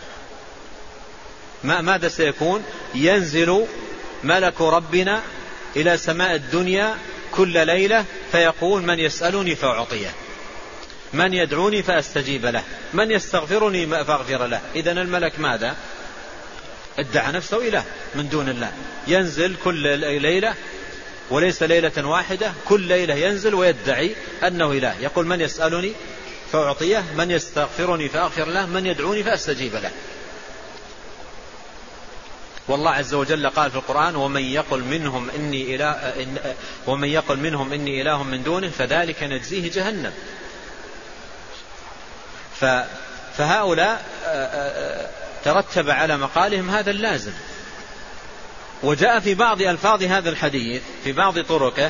ماذا سيكون؟ ينزل ملك ربنا إلى سماء الدنيا كل ليلة فيقول من يسألني فأعطيه، من يدعوني فأستجيب له، من يستغفرني فأغفر له. إذن الملك ماذا؟ ادعى نفسه إله من دون الله، ينزل كل ليلة وليس ليلة واحدة، كل ليلة ينزل ويدعي أنه إله، يقول من يسألني فأعطيه، من يستغفرني فأغفر له، من يدعوني فأستجيب له. والله عز وجل قال في القرآن ومن يقل منهم إني إله من دونه فذلك نجزيه جهنم. فهؤلاء ترتب على مقالهم هذا اللازم. وجاء في بعض ألفاظ هذا الحديث في بعض طرقه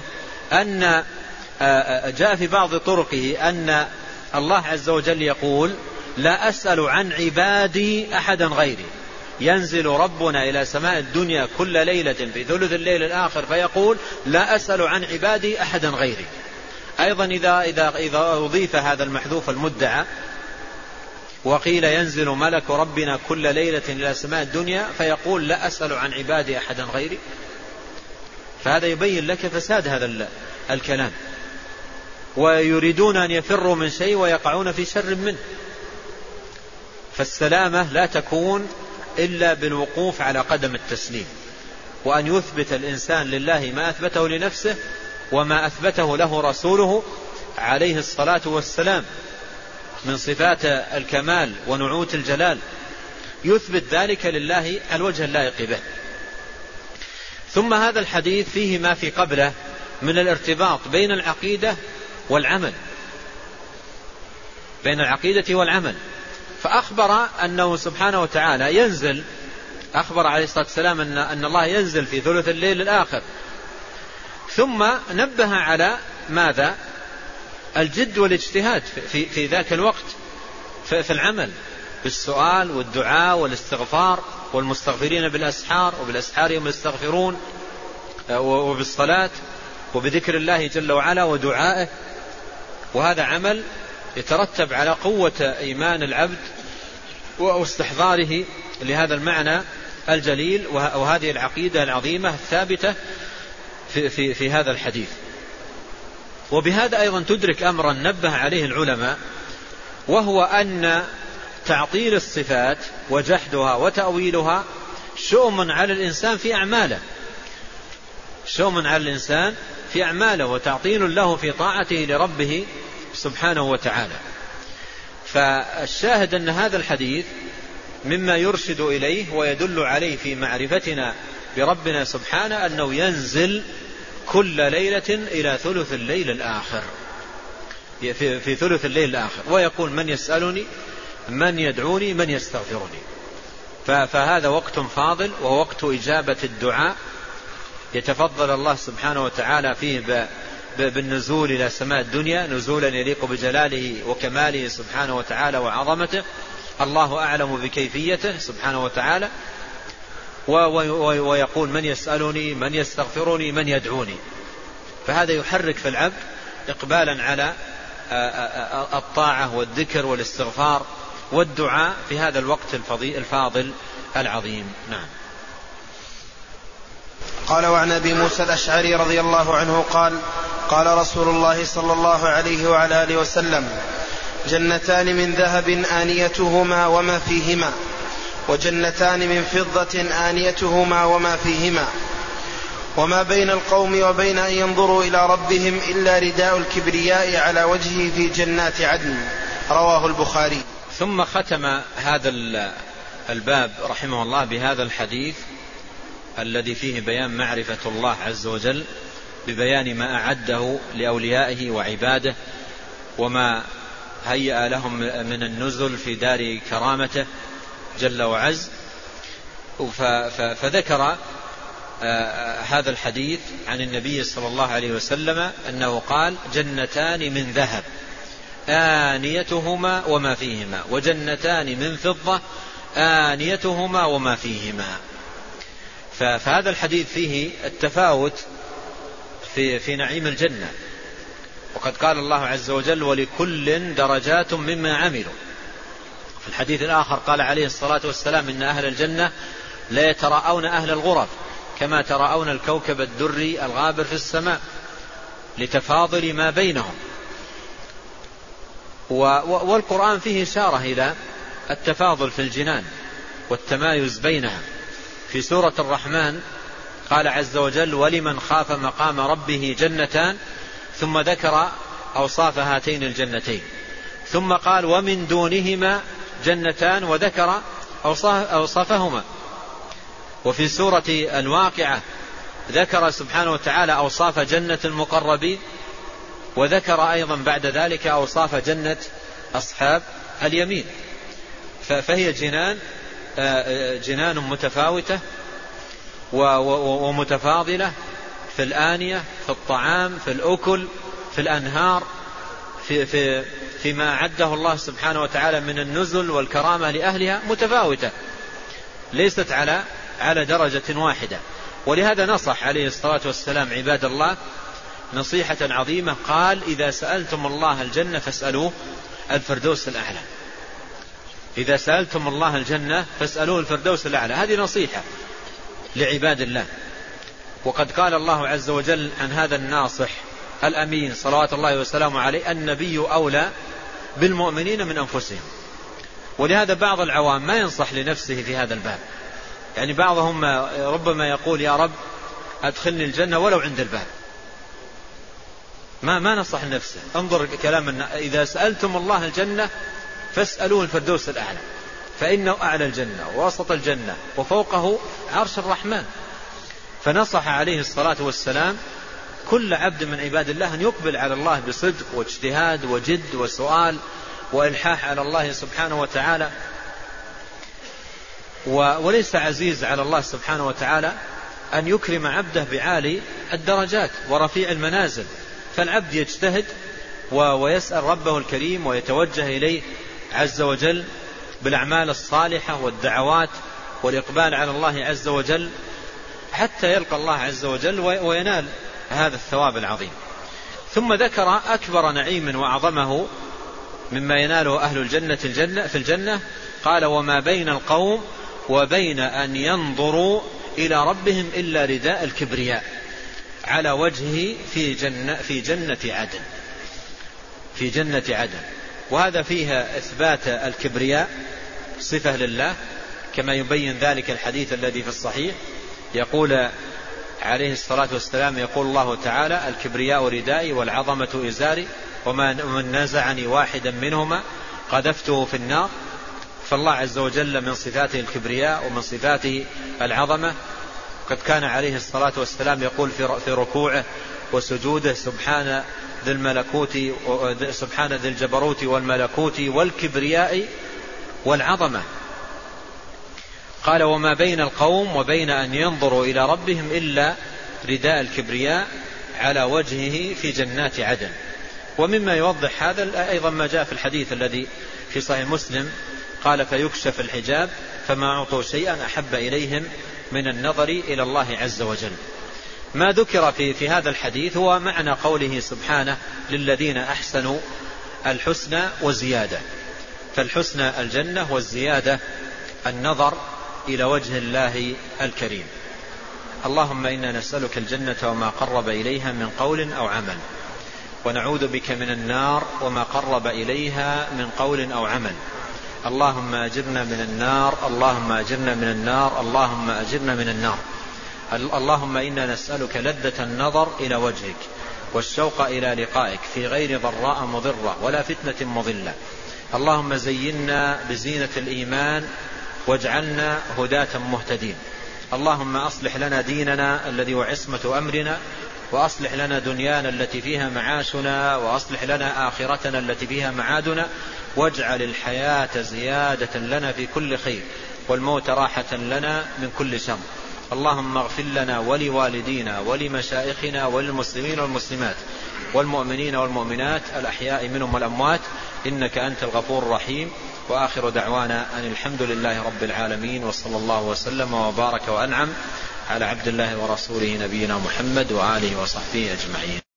أن الله عز وجل يقول لا أسأل عن عبادي أحدا غيري. ينزل ربنا إلى سماء الدنيا كل ليلة في ثلث الليل الآخر فيقول لا أسأل عن عبادي أحدا غيري. أيضا إذا أضيف هذا المحذوف المدعى وقيل ينزل ملك ربنا كل ليلة إلى سماء الدنيا فيقول لا أسأل عن عبادي أحدا غيري، فهذا يبين لك فساد هذا الكلام. ويريدون أن يفروا من شيء ويقعون في شر منه. فالسلامة لا تكون إلا بالوقوف على قدم التسليم، وأن يثبت الإنسان لله ما أثبته لنفسه وما أثبته له رسوله عليه الصلاة والسلام من صفات الكمال ونعوت الجلال، يثبت ذلك لله الوجه اللائق به. ثم هذا الحديث فيه ما في قبله من الارتباط بين العقيدة والعمل، فأخبر أنه سبحانه وتعالى ينزل، أخبر عليه الصلاة والسلام أن الله ينزل في ثلث الليل الآخر، ثم نبه على ماذا؟ الجد والاجتهاد في ذاك الوقت في العمل بالسؤال والدعاء والاستغفار، والمستغفرين بالأسحار وبالأسحار هم يستغفرون، وبالصلاة وبذكر الله جل وعلا ودعائه. وهذا عمل يترتب على قوة إيمان العبد واستحضاره لهذا المعنى الجليل وهذه العقيدة العظيمة الثابتة في هذا الحديث. وبهذا أيضا تدرك أمرا نبه عليه العلماء، وهو أن تعطيل الصفات وجحدها وتأويلها شؤم على الإنسان في أعماله، وتعطيل له في طاعته لربه سبحانه وتعالى. فالشاهد أن هذا الحديث مما يرشد إليه ويدل عليه في معرفتنا بربنا سبحانه أنه ينزل كل ليلة إلى ثلث الليل الآخر، في ثلث الليل الآخر، ويقول من يسألني، من يدعوني، من يستغفرني. فهذا وقت فاضل ووقت إجابة الدعاء، يتفضل الله سبحانه وتعالى فيه بالنزول إلى سماء الدنيا نزولا يليق بجلاله وكماله سبحانه وتعالى وعظمته، الله أعلم بكيفيته سبحانه وتعالى. ويقول من يسألني، من يستغفرني، من يدعوني. فهذا يحرك في العبد إقبالا على الطاعة والذكر والاستغفار والدعاء في هذا الوقت الفاضل العظيم. نعم. قال: وعن أبي موسى الأشعري رضي الله عنه قال: قال رسول الله صلى الله عليه وعلى آله وسلم: جنتان من ذهب آنيتهما وما فيهما، وجنتان من فضة آنيتهما وما فيهما، وما بين القوم وبين أن ينظروا إلى ربهم إلا رداء الكبرياء على وجهه في جنات عدن. رواه البخاري. ثم ختم هذا الباب رحمه الله بهذا الحديث الذي فيه بيان معرفة الله عز وجل، ببيان ما أعده لأوليائه وعباده وما هيأ لهم من النزل في دار كرامته جل وعز. فذكر هذا الحديث عن النبي صلى الله عليه وسلم أنه قال: جنتان من ذهب آنيتهما وما فيهما، وجنتان من فضة آنيتهما وما فيهما. فهذا الحديث فيه التفاوت في نعيم الجنة، وقد قال الله عز وجل: ولكل درجات مما عملوا. في الحديث الآخر قال عليه الصلاة والسلام: إن أهل الجنة لا يتراءون أهل الغرف كما تراءون الكوكب الدري الغابر في السماء لتفاضل ما بينهم. والقرآن فيه إشارة إلى التفاضل في الجنان والتمايز بينها. في سورة الرحمن قال عز وجل: ولمن خاف مقام ربه جنتان، ثم ذكر أوصاف هاتين الجنتين، ثم قال: ومن دونهما جنتان، وذكر أوصافهما. وفي سورة الواقعة ذكر سبحانه وتعالى أوصاف جنة المقربين، وذكر أيضا بعد ذلك أوصاف جنة أصحاب اليمين. فهي جنان متفاوتة ومتفاضلة في الآنية، في الطعام، في الأكل، في الأنهار، فيما أعده الله سبحانه وتعالى من النزل والكرامة لأهلها، متفاوتة ليست على درجة واحدة. ولهذا نصح عليه الصلاة والسلام عباد الله نصيحة عظيمة، قال: إذا سألتم الله الجنة فاسألوه الفردوس الأعلى. إذا سألتم الله الجنة فاسألوه الفردوس الأعلى. هذه نصيحة لعباد الله. وقد قال الله عز وجل عن هذا الناصح الأمين صلوات الله وسلامه عليه: النبي أولى بالمؤمنين من أنفسهم. ولهذا بعض العوام ما ينصح لنفسه في هذا الباب، يعني بعضهم ربما يقول: يا رب أدخلني الجنة ولو عند الباب، ما نصح لنفسه. انظر كلام: إذا سألتم الله الجنة فاسألوه الفردوس الأعلى، فإنه أعلى الجنة ووسط الجنة وفوقه عرش الرحمن. فنصح عليه الصلاة والسلام كل عبد من عباد الله أن يقبل على الله بصدق واجتهاد وجد وسؤال وإلحاح على الله سبحانه وتعالى. وليس عزيز على الله سبحانه وتعالى أن يكرم عبده بعالي الدرجات ورفيع المنازل، فالعبد يجتهد ويسأل ربه الكريم ويتوجه إليه عز وجل بالأعمال الصالحة والدعوات والإقبال على الله عز وجل حتى يلقى الله عز وجل وينال هذا الثواب العظيم. ثم ذكر أكبر نعيم وأعظمه مما يناله أهل الجنة في الجنة، قال: وما بين القوم وبين أن ينظروا إلى ربهم إلا رداء الكبرياء على وجهه في جنة عدن. في جنة عدن. وهذا فيها إثبات الكبرياء صفة لله، كما يبين ذلك الحديث الذي في الصحيح، يقول عليه الصلاة والسلام: يقول الله تعالى: الكبرياء ردائي والعظمة إزاري، ومن نزعني واحدا منهما قذفته في النار. فالله عز وجل من صفاته الكبرياء ومن صفاته العظمة. قد كان عليه الصلاة والسلام يقول في ركوعه وسجوده: سبحان ذي الجبروت والملكوت والكبرياء والعظمة. قال: وما بين القوم وبين أن ينظروا إلى ربهم إلا رداء الكبرياء على وجهه في جنات عدن. ومما يوضح هذا أيضا ما جاء في الحديث الذي في صحيح مسلم، قال: فيكشف الحجاب فما أعطوا شيئا أحب إليهم من النظر إلى الله عز وجل. ما ذكر في هذا الحديث هو معنى قوله سبحانه: للذين أحسنوا الحسنى وزيادة، فالحسنى الجنة والزيادة النظر إلى وجه الله الكريم. اللهم إنا نسألك الجنة وما قرب إليها من قول أو عمل، ونعوذ بك من النار وما قرب إليها من قول أو عمل. اللهم أجرنا من النار، اللهم أجرنا من النار، اللهم أجرنا من النار. اللهم إنا نسألك لذة النظر إلى وجهك والشوق إلى لقائك في غير ضراء مضرة ولا فتنة مضلة. اللهم زينا بزينة الإيمان واجعلنا هداة مهتدين. اللهم أصلح لنا ديننا الذي هو عصمة أمرنا، وأصلح لنا دنيانا التي فيها معاشنا، وأصلح لنا آخرتنا التي فيها معادنا، واجعل الحياة زيادة لنا في كل خير والموت راحة لنا من كل شر. اللهم اغفر لنا ولوالدينا ولمشائخنا وللمسلمين والمسلمات والمؤمنين والمؤمنات الأحياء منهم والأموات، إنك أنت الغفور الرحيم. وآخر دعوانا أن الحمد لله رب العالمين، وصلى الله وسلم وبارك وأنعم على عبد الله ورسوله نبينا محمد وآله وصحبه أجمعين.